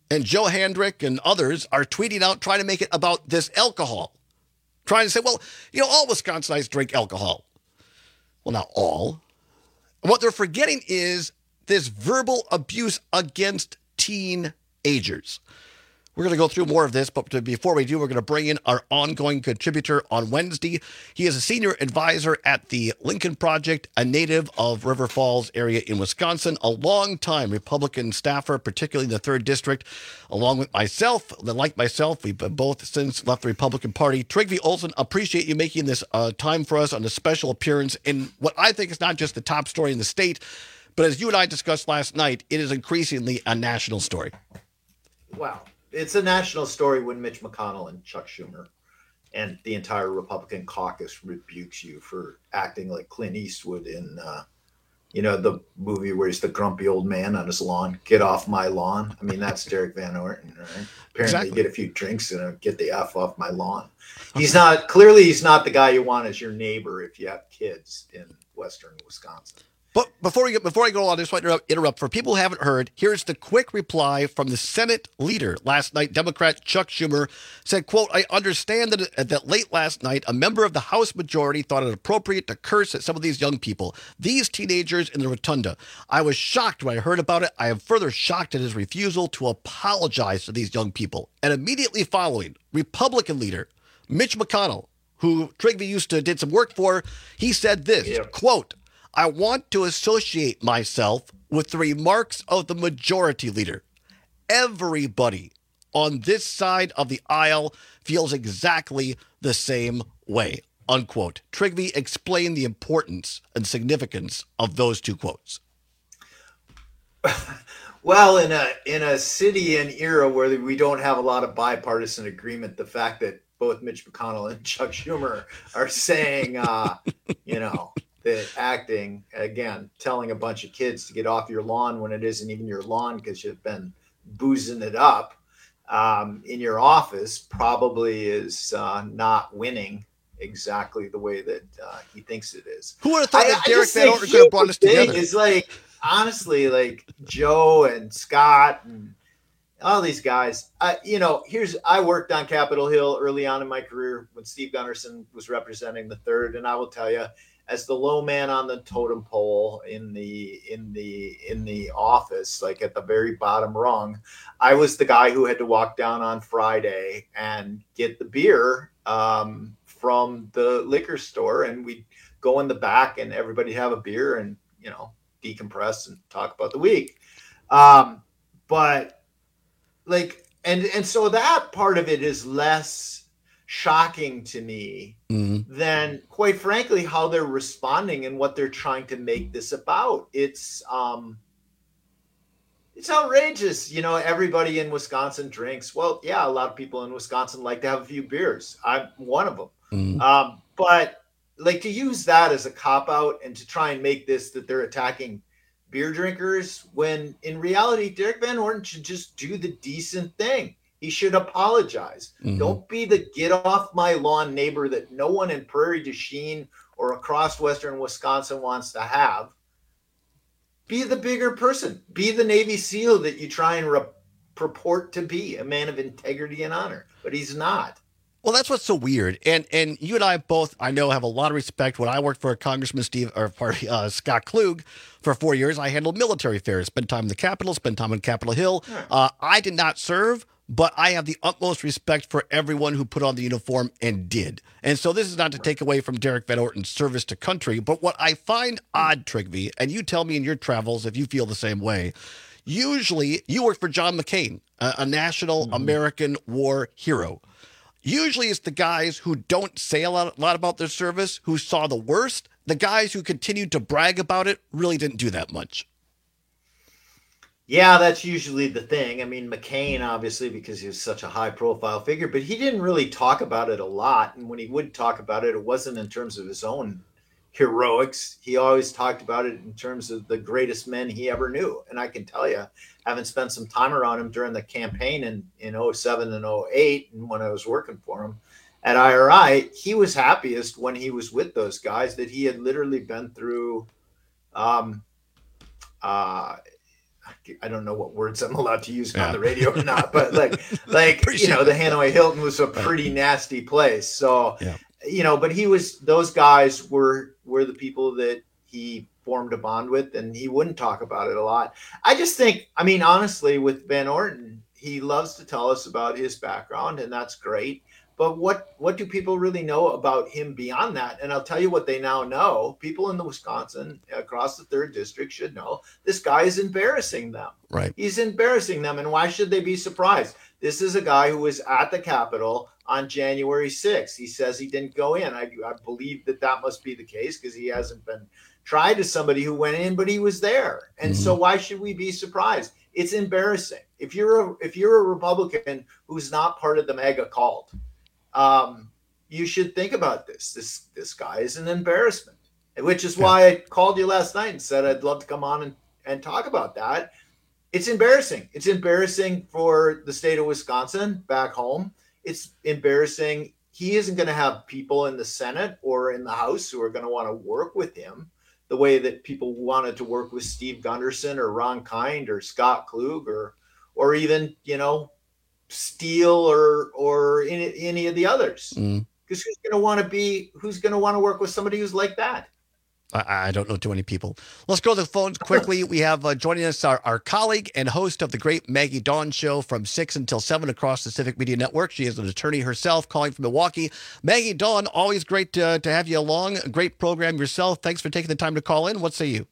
And Joe Handrick and others are tweeting out, trying to make it about this alcohol. Trying to say, well, you know, all Wisconsinites drink alcohol. Well, not all. What they're forgetting is this verbal abuse against teenagers. We're going to go through more of this, but before we do, we're going to bring in our ongoing contributor on Wednesday. He is a senior advisor at the Lincoln Project, a native of River Falls area in Wisconsin, a longtime Republican staffer, particularly in the third District, along with myself. Like myself, we've both since left the Republican Party. Trygve Olsen, appreciate you making this uh, time for us on a special appearance in what I think is not just the top story in the state, but as you and I discussed last night, it is increasingly a national story. Wow. It's a national story when Mitch McConnell and Chuck Schumer and the entire Republican caucus rebukes you for acting like Clint Eastwood in, uh, you know, the movie where he's the grumpy old man on his lawn. Get off my lawn. I mean, that's Derek Van Orton, right? Apparently, Exactly. you get a few drinks and uh, get the F off my lawn. He's not, clearly, he's not the guy you want as your neighbor if you have kids in Western Wisconsin. But before we get before I go on, I just want to interrupt, interrupt. For people who haven't heard, here's the quick reply from the Senate leader last night. Democrat Chuck Schumer said, quote, I understand that, that late last night, a member of the House majority thought it appropriate to curse at some of these young people, these teenagers in the rotunda. I was shocked when I heard about it. I am further shocked at his refusal to apologize to these young people. And immediately following, Republican leader Mitch McConnell, who Trygve used to did some work for, he said this, yeah. quote, I want to associate myself with the remarks of the majority leader. Everybody on this side of the aisle feels exactly the same way, unquote. Trygve, explain the importance and significance of those two quotes. Well, in a in a city and era where we don't have a lot of bipartisan agreement, the fact that both Mitch McConnell and Chuck Schumer are saying, uh, you know, that acting, again, telling a bunch of kids to get off your lawn when it isn't even your lawn because you've been boozing it up um, in your office probably is uh, not winning exactly the way that uh, he thinks it is. Who would have thought I, that I Derek Van Orton could have brought us together? It's like, honestly, like Joe and Scott and all these guys, uh, you know, here's, I worked on Capitol Hill early on in my career when Steve Gunderson was representing the third. And I will tell you, as the low man on the totem pole in the, in the, in the office, like at the very bottom rung, I was the guy who had to walk down on Friday and get the beer um, from the liquor store. And we'd go in the back and everybody have a beer and, you know, decompress and talk about the week. Um, but like, and, and so that part of it is less shocking to me mm-hmm. than, quite frankly, how they're responding and what they're trying to make this about. It's, um, it's outrageous. You know, everybody in Wisconsin drinks. Well, yeah, a lot of people in Wisconsin like to have a few beers. I'm one of them. Mm-hmm. Um, but like to use that as a cop out and to try and make this that they're attacking beer drinkers, when in reality, Derek Van Orton should just do the decent thing. He should apologize. Mm-hmm. Don't be the get off my lawn neighbor that no one in Prairie du Chien or across Western Wisconsin wants to have. Be the bigger person. Be the Navy SEAL that you try and re- purport to be, a man of integrity and honor. But he's not. Well, that's what's so weird. And and you and I both, I know, have a lot of respect. When I worked for Congressman Steve, or party, uh, Scott Klug for four years, I handled military affairs, spent time in the Capitol, spent time on Capitol Hill. Yeah. Uh, I did not serve, but I have the utmost respect for everyone who put on the uniform and did. And so this is not to take away from Derek Van Orton's service to country, but what I find odd, Trygve, and you tell me in your travels if you feel the same way, usually you work for John McCain, a, a national mm-hmm. American war hero. Usually it's the guys who don't say a lot, a lot about their service, who saw the worst. The guys who continued to brag about it really didn't do that much. Yeah, that's usually the thing. I mean, McCain, obviously, because he was such a high-profile figure, but he didn't really talk about it a lot. And when he would talk about it, it wasn't in terms of his own heroics. He always talked about it in terms of the greatest men he ever knew. And I can tell you, having spent some time around him during the campaign in, in oh seven and oh eight, and when I was working for him at I R I, he was happiest when he was with those guys that he had literally been through, um, uh, I don't know what words I'm allowed to use Yeah. on the radio or not, but like, like you know, the Hanoi Hilton was a pretty nasty place. So, Yeah. you know, but he was, those guys were, were the people that he formed a bond with, and he wouldn't talk about it a lot. I just think, I mean, honestly, with Van Orton, he loves to tell us about his background, and that's great. But what, what do people really know about him beyond that? And I'll tell you what they now know. People in the Wisconsin, across the third district, should know this guy is embarrassing them. Right. He's embarrassing them. And why should they be surprised? This is a guy who was at the Capitol on January sixth. He says he didn't go in. I, I believe that that must be the case because he hasn't been tried as somebody who went in, but he was there. And Mm-hmm. so why should we be surprised? It's embarrassing. If you're a, if you're a Republican who's not part of the mega cult, um, you should think about this. This this guy is an embarrassment, which is why I called you last night and said I'd love to come on and, and talk about that. It's embarrassing. It's embarrassing for the state of Wisconsin back home. It's embarrassing. He isn't going to have people in the Senate or in the House who are going to want to work with him the way that people wanted to work with Steve Gunderson or Ron Kind or Scott Klug or or even, you know, Steele or or any, any of the others. Mm. Because who's going to want to be, who's going to want to work with somebody who's like that? I, I don't know too many people. Let's go to the phones quickly. We have uh, joining us our, our colleague and host of the great Maggie Dawn Show from six until seven across the Civic Media Network. She is an attorney herself, calling from Milwaukee. Maggie Dawn, always great to, to have you along. A great program yourself. Thanks for taking the time to call in. What say you?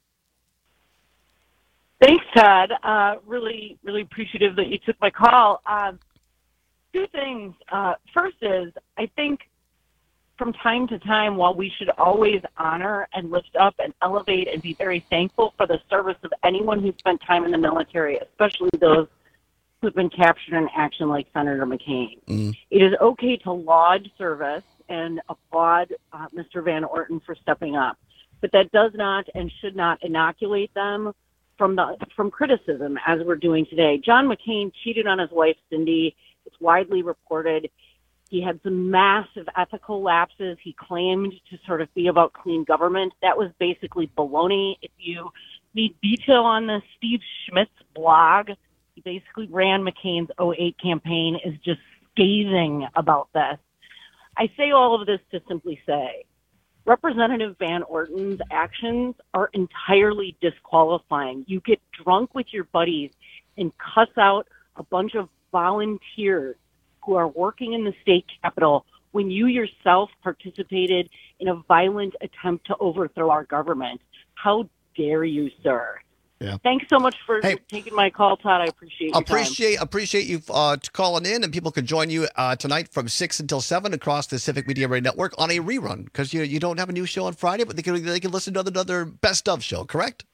Thanks, Todd. Uh, really, really appreciative that you took my call. Um, two things. Uh, first is, I think from time to time, while we should always honor and lift up and elevate and be very thankful for the service of anyone who spent time in the military, especially those who've been captured in action like Senator McCain. Mm. It is okay to laud service and applaud uh, Mister Van Orton for stepping up, but that does not and should not inoculate them from the from criticism, as we're doing today. John McCain cheated on his wife, Cindy. It's widely reported. He had some massive ethical lapses. He claimed to sort of be about clean government. That was basically baloney. If you need detail on this, Steve Schmidt's blog, he basically ran McCain's oh eight campaign, is just scathing about this. I say all of this to simply say, Representative Van Orton's actions are entirely disqualifying. You get drunk with your buddies and cuss out a bunch of volunteers who are working in the state capitol when you yourself participated in a violent attempt to overthrow our government. How dare you, sir? Yeah. Thanks so much for Hey. taking my call, Todd. I appreciate your time. Appreciate appreciate you uh, calling in, and people can join you uh, tonight from six until seven across the Civic Media Radio Network on a rerun, because you you don't have a new show on Friday, but they can they can listen to another best of show, correct?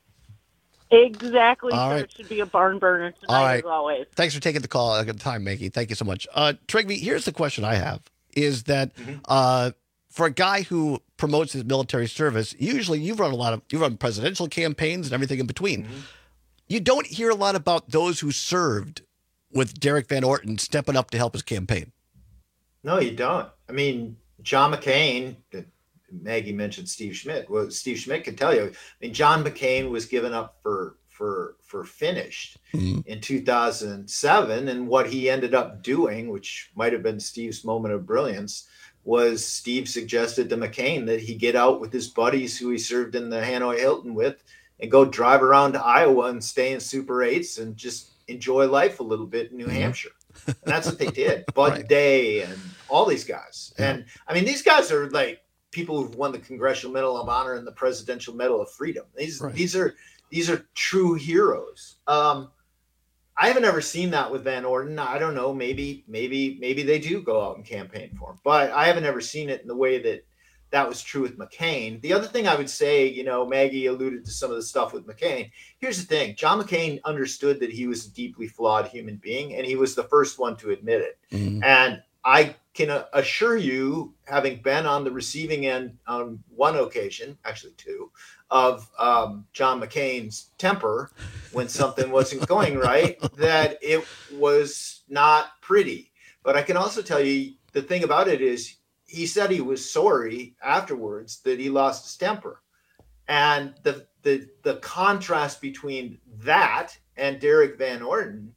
Exactly, All sir. right. It should be a barn burner tonight, All right. as always. Thanks for taking the call at the time, Maggie. Thank you so much. Uh, Trigby, here's the question I have: is that uh, for a guy who promotes his military service, usually you've run a lot of you run presidential campaigns and everything in between. You don't hear a lot about those who served with Derek Van Orton stepping up to help his campaign. No, you don't. I mean, John McCain, Maggie mentioned Steve Schmidt. Well, Steve Schmidt could tell you. I mean, John McCain was given up for for for finished in two thousand seven, and what he ended up doing, which might have been Steve's moment of brilliance, was Steve suggested to McCain that he get out with his buddies who he served in the Hanoi Hilton with and go drive around to Iowa and stay in Super eights and just enjoy life a little bit in New Hampshire. And that's what they did. Bud Right. Day and all these guys. And I mean, these guys are like people who've won the Congressional Medal of Honor and the Presidential Medal of Freedom. These Right. these are these are true heroes. Um, I haven't ever seen that with Van Orton. I don't know. Maybe maybe maybe they do go out and campaign for him, but I haven't ever seen it in the way that that was true with McCain. The other thing I would say, you know, Maggie alluded to some of the stuff with McCain. Here's the thing. John McCain understood that he was a deeply flawed human being, and he was the first one to admit it. Mhm. And I can uh, assure you, having been on the receiving end on one occasion, actually two, of um, John McCain's temper when something wasn't going right, that it was not pretty. But I can also tell you the thing about it is he said he was sorry afterwards that he lost his temper. And the the the contrast between that and Derek Van Orton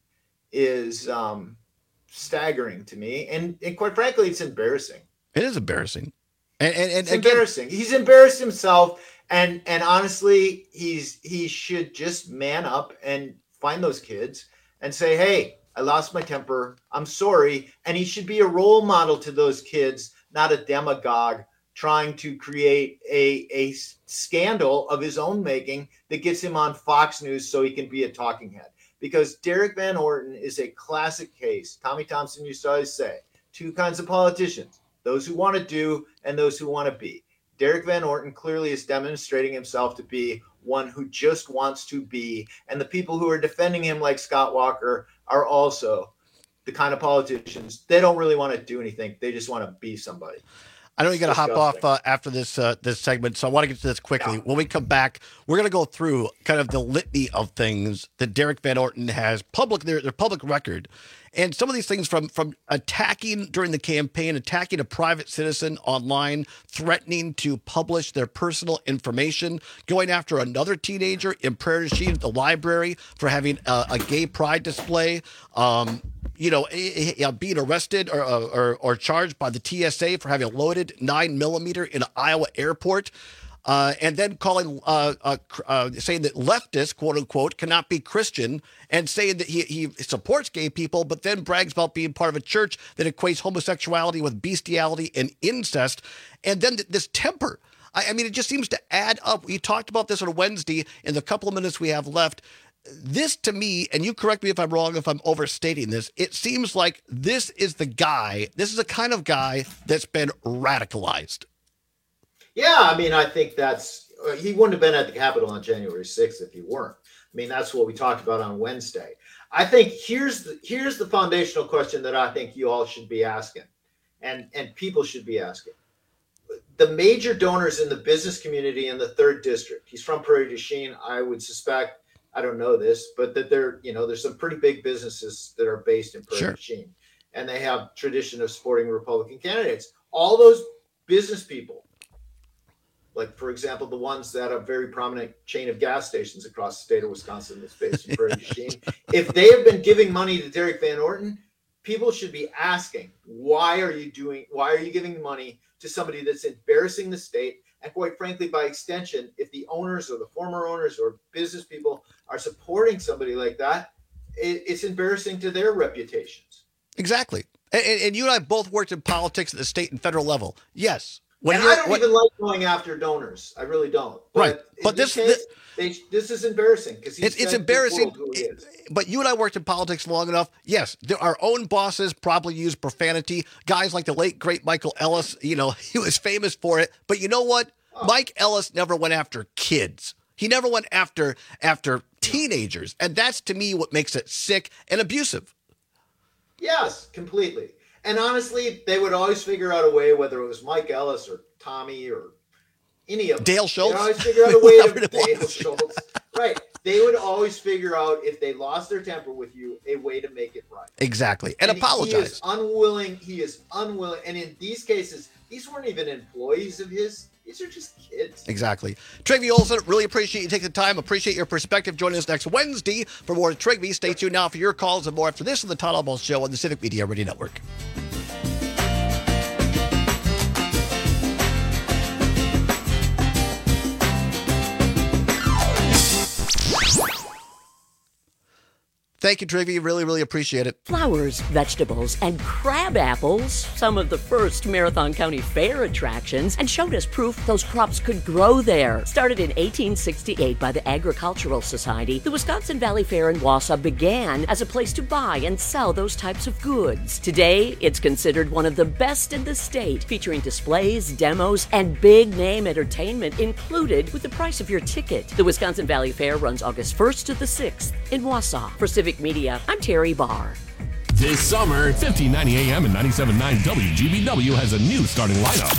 is um, staggering to me, and and quite frankly, it's embarrassing. It is embarrassing, and and, and it's again, embarrassing. He's embarrassed himself, and and honestly, he's he should just man up and find those kids and say, "Hey, I lost my temper. I'm sorry." And he should be a role model to those kids, not a demagogue trying to create a, a scandal of his own making that gets him on Fox News so he can be a talking head. Because Derek Van Orton is a classic case. Tommy Thompson used to always say, two kinds of politicians, those who want to do and those who want to be. Derek Van Orton clearly is demonstrating himself to be one who just wants to be. And the people who are defending him, like Scott Walker, are also the kind of politicians. They don't really want to do anything. They just want to be somebody. I know you got to hop off uh, after this uh, this segment, so I want to get to this quickly. Yeah. When we come back, we're going to go through kind of the litany of things that Derek Van Orton has public their, their public record, and some of these things from from attacking during the campaign, attacking a private citizen online, threatening to publish their personal information, going after another teenager in Prairie du Chien at the library for having a, a gay pride display. Um, you know, being arrested or, or or charged by the T S A for having a loaded nine millimeter in an Iowa airport, uh, and then calling, uh, uh, uh, saying that leftists, quote unquote, cannot be Christian, and saying that he he supports gay people, but then brags about being part of a church that equates homosexuality with bestiality and incest, and then this temper. I, I mean, it just seems to add up. We talked about this on Wednesday in the couple of minutes we have left. This, to me, and you correct me if I'm wrong, if I'm overstating this, it seems like this is the guy, this is the kind of guy that's been radicalized. Yeah, I mean, I think that's, he wouldn't have been at the Capitol on January sixth if he weren't. I mean, that's what we talked about on Wednesday. I think here's the, here's the foundational question that I think you all should be asking, and, and people should be asking. The major donors in the business community in the third district, he's from Prairie du Chien, I would suspect, I don't know this, but that there, you know, there's some pretty big businesses that are based in Prairie du Chien, and they have tradition of supporting Republican candidates. All those business people, like, for example, the ones that have a very prominent chain of gas stations across the state of Wisconsin that's based in Prairie du Chien, if they have been giving money to Derek Van Orton, people should be asking, why are you doing, why are you giving money to somebody that's embarrassing the state? And quite frankly, by extension, if the owners or the former owners or business people are supporting somebody like that, it, it's embarrassing to their reputations. Exactly. And, and you and I both worked in politics at the state and federal level. Yes. When and I don't when, even like going after donors. I really don't. But right. But this, this, case, this, they, this is embarrassing because it's, it's embarrassing. It, but you and I worked in politics long enough. Yes, there, our own bosses probably use profanity. Guys like the late great Michael Ellis, you know, he was famous for it. But you know what? Oh. Mike Ellis never went after kids. He never went after after teenagers, and that's to me what makes it sick and abusive. Yes, completely. And honestly, they would always figure out a way, whether it was Mike Ellis or Tommy or any of them. Dale Schultz. They'd always figure out a way to Dale Schultz. Right. They would always figure out, if they lost their temper with you, a way to make it right. Exactly. And, and apologize. He is unwilling. He is unwilling. And in these cases, these weren't even employees of his. These are just kids. Exactly. Trygve Olsen, really appreciate you taking the time. Appreciate your perspective. Join us next Wednesday for more Trygve. Stay tuned now for your calls and more after this on the Todd Almost Show on the Civic Media Radio Network. Thank you, Trygve. Really, really appreciate it. Flowers, vegetables, and crab apples, some of the first Marathon County Fair attractions, and showed us proof those crops could grow there. Started in eighteen sixty-eight by the Agricultural Society, the Wisconsin Valley Fair in Wausau began as a place to buy and sell those types of goods. Today, it's considered one of the best in the state, featuring displays, demos, and big-name entertainment included with the price of your ticket. The Wisconsin Valley Fair runs August first to the sixth in Wausau. For Civic Media, I'm Terry Barr. This summer, fifteen ninety A M and ninety-seven point nine W G B W has a new starting lineup.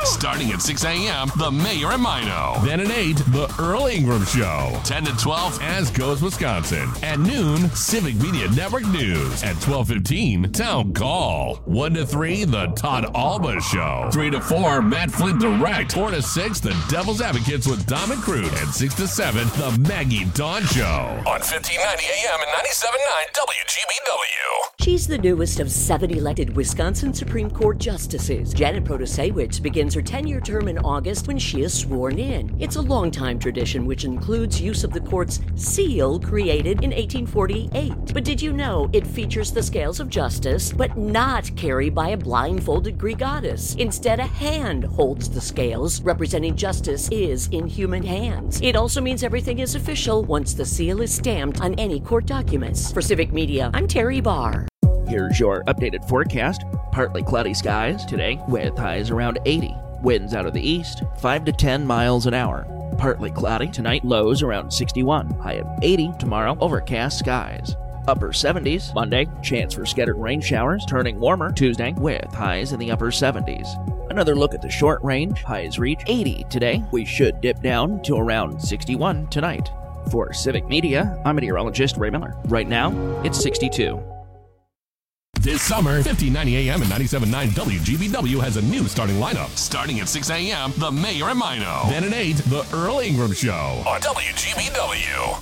Starting at six a.m., The Mayor and Mino. Then at eight, The Earl Ingram Show. ten to twelve, As Goes Wisconsin. At noon, Civic Media Network News. At twelve fifteen, Town Call. one to three, The Todd Alba Show. three to four, Matt Flint Direct. four to six, The Devil's Advocates with Dom and Crude. And six to seven, The Maggie Dawn Show. On fifteen ninety A M and ninety-seven point nine W G B W. She's the newest of seven elected Wisconsin Supreme Court justices. Janet Protasewicz begins her ten-year term in August when she is sworn in. It's a long-time tradition which includes use of the court's seal created in eighteen forty-eight. But did you know it features the scales of justice, but not carried by a blindfolded Greek goddess? Instead, a hand holds the scales, representing justice is in human hands. It also means everything is official once the seal is stamped on any court documents. For Civic Media, I'm Terry Barr. Here's your updated forecast. Partly cloudy skies today with highs around eighty. Winds out of the east, five to ten miles an hour. Partly cloudy tonight, lows around sixty-one. High of eighty tomorrow, overcast skies. Upper seventies Monday, chance for scattered rain showers, turning warmer Tuesday with highs in the upper seventies. Another look at the short range, highs reach eighty today. We should dip down to around sixty-one tonight. For Civic Media, I'm meteorologist Ray Miller. Right now, it's sixty-two. This summer, fifteen ninety A M and ninety-seven point nine W G B W has a new starting lineup. Starting at six a.m., The Mayor and Mino. Then at eight, The Earl Ingram Show. On W G B W.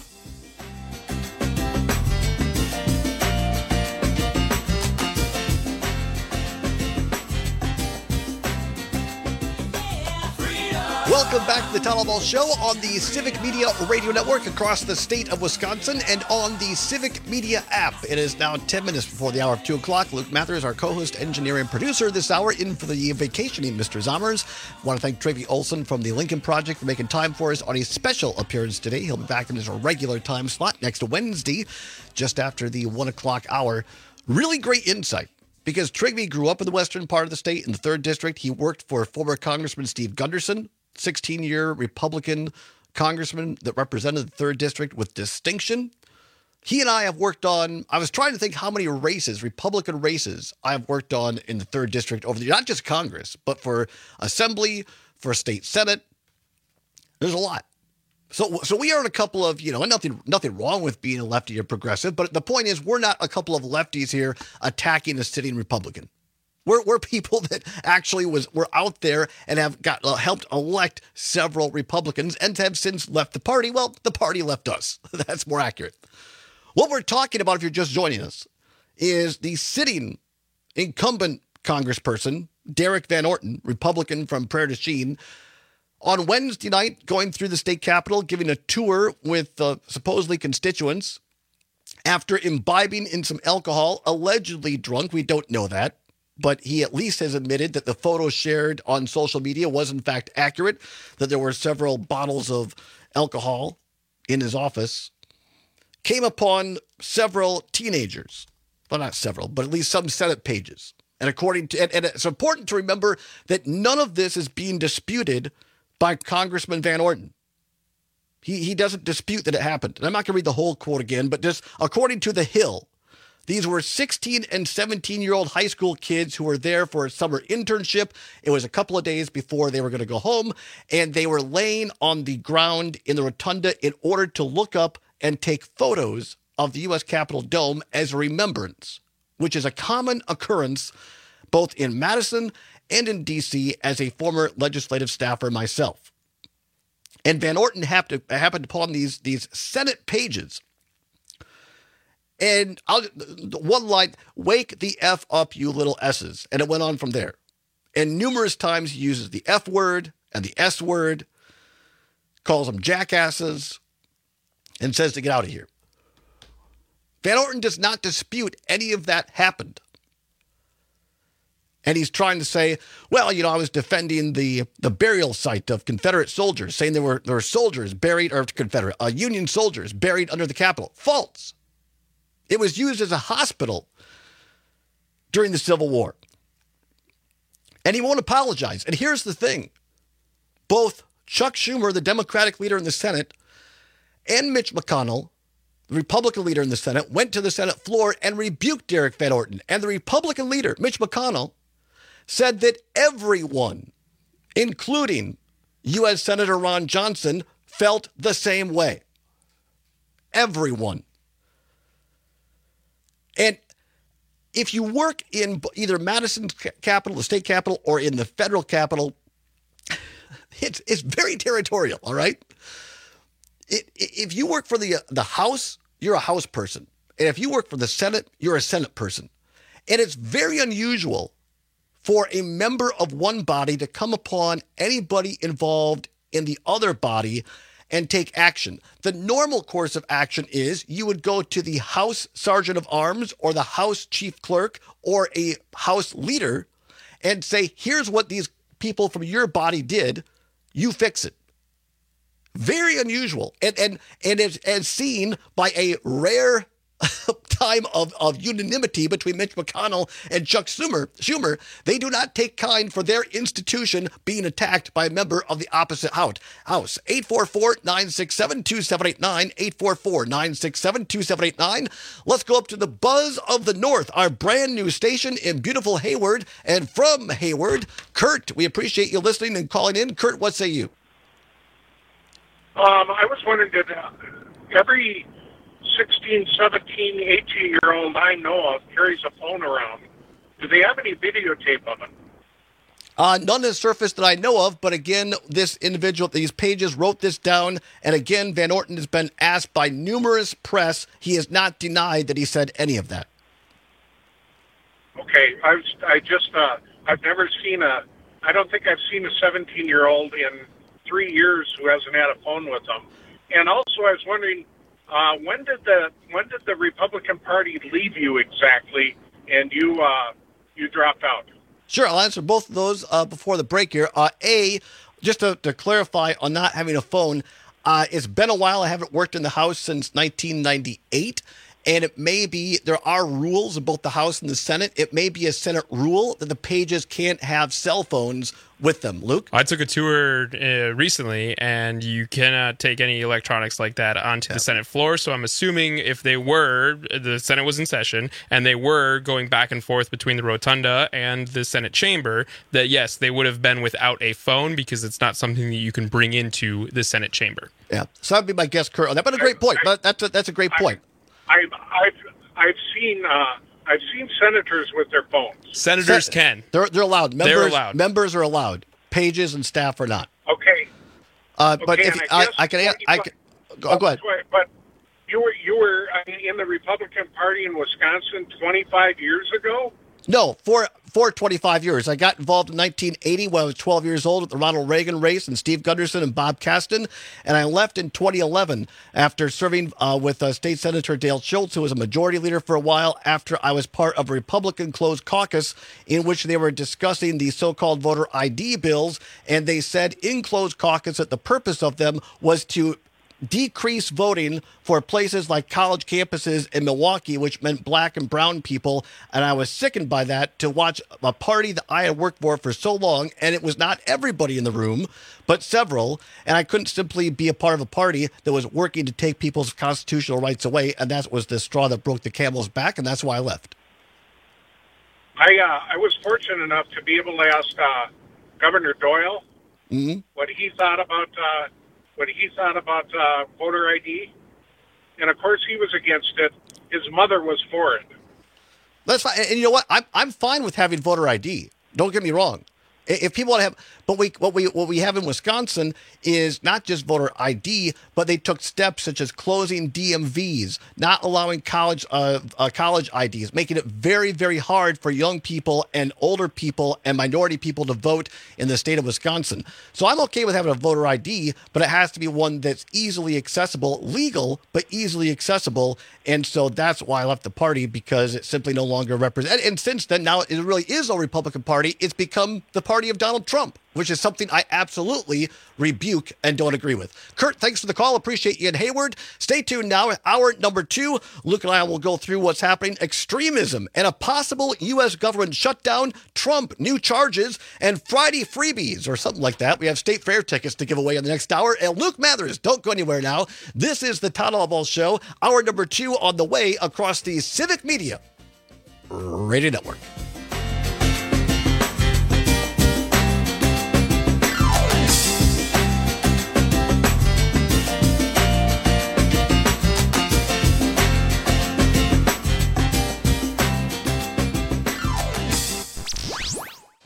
Welcome back to the Town Hall Show on the Civic Media Radio Network across the state of Wisconsin and on the Civic Media app. It is now ten minutes before the hour of two o'clock. Luke Mathers, our co-host, engineer, and producer this hour, in for the vacationing Mister Zommers. I want to thank Travie Olson from the Lincoln Project for making time for us on a special appearance today. He'll be back in his regular time slot next Wednesday, just after the one o'clock hour. Really great insight, because Travie grew up in the western part of the state in the third District. He worked for former Congressman Steve Gunderson, sixteen-year Republican congressman that represented the third District with distinction. He and I have worked on, I was trying to think how many races, Republican races, I've worked on in the third District over the, not just Congress, but for Assembly, for State Senate. There's a lot. So so we are in a couple of, you know, nothing nothing wrong with being a lefty or progressive, but the point is we're not a couple of lefties here attacking a sitting Republican. We're, we're people that actually was were out there and have got uh, helped elect several Republicans and have since left the party. Well, the party left us. That's more accurate. What we're talking about, if you're just joining us, is the sitting incumbent congressperson, Derek Van Orton, Republican from Prairie du Chien, on Wednesday night going through the state capitol, giving a tour with uh, supposedly constituents after imbibing in some alcohol, allegedly drunk. We don't know that. But he at least has admitted that the photo shared on social media was in fact accurate, that there were several bottles of alcohol in his office. Came upon several teenagers, well, not several, but at least some Senate pages. And according to, and, and it's important to remember that none of this is being disputed by Congressman Van Orton. He, he doesn't dispute that it happened. And I'm not going to read the whole quote again, but just according to The Hill, these were sixteen and seventeen-year-old high school kids who were there for a summer internship. It was a couple of days before they were going to go home, and they were laying on the ground in the rotunda in order to look up and take photos of the U S Capitol dome as a remembrance, which is a common occurrence both in Madison and in D C as a former legislative staffer myself. And Van Orton happened to, happened upon these, these Senate pages. And I'll, one line, wake the F up, you little S's. And it went on from there. And numerous times he uses the F word and the S word, calls them jackasses, and says to get out of here. Van Orton does not dispute any of that happened. And he's trying to say, well, you know, I was defending the, the burial site of Confederate soldiers, saying there were, there were soldiers buried, or Confederate, uh, Union soldiers buried under the Capitol. False. It was used as a hospital during the Civil War. And he won't apologize. And here's the thing. Both Chuck Schumer, the Democratic leader in the Senate, and Mitch McConnell, the Republican leader in the Senate, went to the Senate floor and rebuked Derek Van Orton. And the Republican leader, Mitch McConnell, said that everyone including U S Senator Ron Johnson, felt the same way. Everyone. And if you work in either Madison's capital, the state capital, or in the federal capital, it's it's very territorial, all right? It, if you work for the the House, you're a House person. And if you work for the Senate, you're a Senate person. And it's very unusual for a member of one body to come upon anybody involved in the other body and take action. The normal course of action is you would go to the House Sergeant of Arms or the House Chief Clerk or a House leader and say, here's what these people from your body did. You fix it. Very unusual. And and and as, as seen by a rare time of, of unanimity between Mitch McConnell and Chuck Schumer, Schumer, they do not take kind for their institution being attacked by a member of the opposite house. eight four four, nine six seven, two seven eight nine, eight four four, nine six seven, two seven eight nine. Let's go up to the Buzz of the North, our brand new station in beautiful Hayward. And from Hayward, Kurt, we appreciate you listening and calling in. Kurt, what say you? Um, I was wondering, did uh, every sixteen, seventeen, eighteen-year-old I know of carries a phone around? Do they have any videotape of it? Uh, none has surfaced that I know of, but again, this individual, these pages wrote this down, and again, Van Orton has been asked by numerous press. He has not denied that he said any of that. Okay, I, was, I just, uh, I've never seen a, I don't think I've seen a seventeen-year-old in three years who hasn't had a phone with them. And also, I was wondering, uh, when did the when did the Republican Party leave you exactly, and you uh, you dropped out? Sure, I'll answer both of those uh, before the break here. Uh, A, just to, to clarify on not having a phone, uh, it's been a while. I haven't worked in the House since nineteen ninety-eight. And it may be, there are rules in both the House and the Senate. It may be a Senate rule that the pages can't have cell phones with them. Luke? I took a tour uh, recently, and you cannot take any electronics like that onto yeah. the Senate floor. So I'm assuming if they were, the Senate was in session, and they were going back and forth between the rotunda and the Senate chamber, that yes, they would have been without a phone because it's not something that you can bring into the Senate chamber. Yeah, so that'd be my guess, Kurt, on that. But a great point. But that's a, that's a great point. I've I've I've seen uh, I've seen senators with their phones. Senators Sen- can. They're they're allowed. Members, they're allowed. Members are allowed. Pages and staff are not. Okay. Uh, but okay, if I, I, I can, I, I can go, go ahead. But you were you were I mean, in the Republican Party in Wisconsin twenty-five years ago. No, for for twenty-five years. I got involved in nineteen eighty when I was twelve years old with the Ronald Reagan race and Steve Gunderson and Bob Kasten. And I left in twenty eleven after serving uh, with uh, State Senator Dale Schultz, who was a majority leader for a while, after I was part of a Republican closed caucus in which they were discussing the so-called voter I D bills. And they said in closed caucus that the purpose of them was to decrease voting for places like college campuses in Milwaukee, which meant black and brown people. And I was sickened by that, to watch a party that I had worked for for so long. And it was not everybody in the room, but several. And I couldn't simply be a part of a party that was working to take people's constitutional rights away. And that was the straw that broke the camel's back. And that's why I left. I, uh, I was fortunate enough to be able to ask uh, Governor Doyle mm-hmm. what he thought about uh, what he thought about uh, voter I D, and of course he was against it. His mother was for it. That's fine, and you know what? I'm I'm fine with having voter I D. Don't get me wrong. If people want to have, but we what we what we have in Wisconsin is not just voter I D, but they took steps such as closing D M Vs, not allowing college uh, uh, college I Ds, making it very very hard for young people and older people and minority people to vote in the state of Wisconsin. So I'm okay with having a voter I D, but it has to be one that's easily accessible, legal but easily accessible. And so that's why I left the party, because it simply no longer represents. And since then, now it really is a Republican Party. It's become the party of Donald Trump, which is something I absolutely rebuke and don't agree with. Kurt, thanks for the call. Appreciate you in Hayward. Stay tuned now. Hour number two, Luke and I will go through what's happening. Extremism and a possible U S government shutdown, Trump, new charges, and Friday freebies or something like that. We have State Fair tickets to give away in the next hour. And Luke Mathers, don't go anywhere now. This is the Todd Albaugh Show. Hour number two on the way across the Civic Media Radio Network.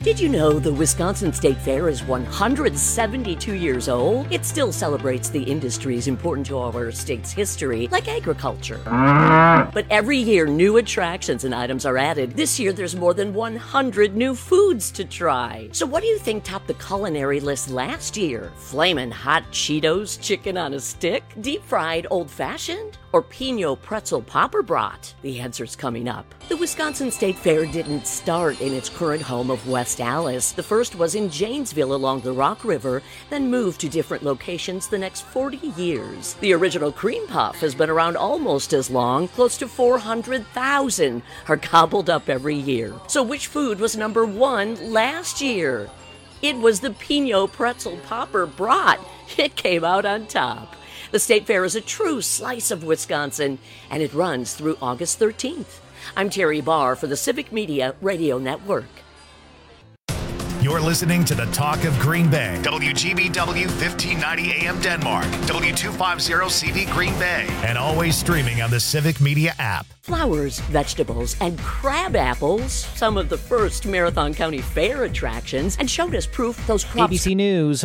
Did you know the Wisconsin State Fair is one hundred seventy-two years old? It still celebrates the industries important to our state's history, like agriculture. But every year, new attractions and items are added. This year, there's more than one hundred new foods to try. So what do you think topped the culinary list last year? Flamin' hot Cheetos chicken on a stick? Deep-fried old-fashioned? Or Pinot pretzel popper brat? The answer's coming up. The Wisconsin State Fair didn't start in its current home of West Allis. The first was in Janesville along the Rock River, then moved to different locations the next forty years. The original cream puff has been around almost as long. Close to four hundred thousand are gobbled up every year. So which food was number one last year? It was the Pinot pretzel popper brat. It came out on top. The State Fair is a true slice of Wisconsin, and it runs through August thirteenth. I'm Terry Barr for the Civic Media Radio Network. You're listening to the Talk of Green Bay. W G B W fifteen ninety A M Denmark. W two fifty C V Green Bay. And always streaming on the Civic Media app. Flowers, vegetables, and crab apples, some of the first Marathon County Fair attractions, and showed us proof those crops... A B C News.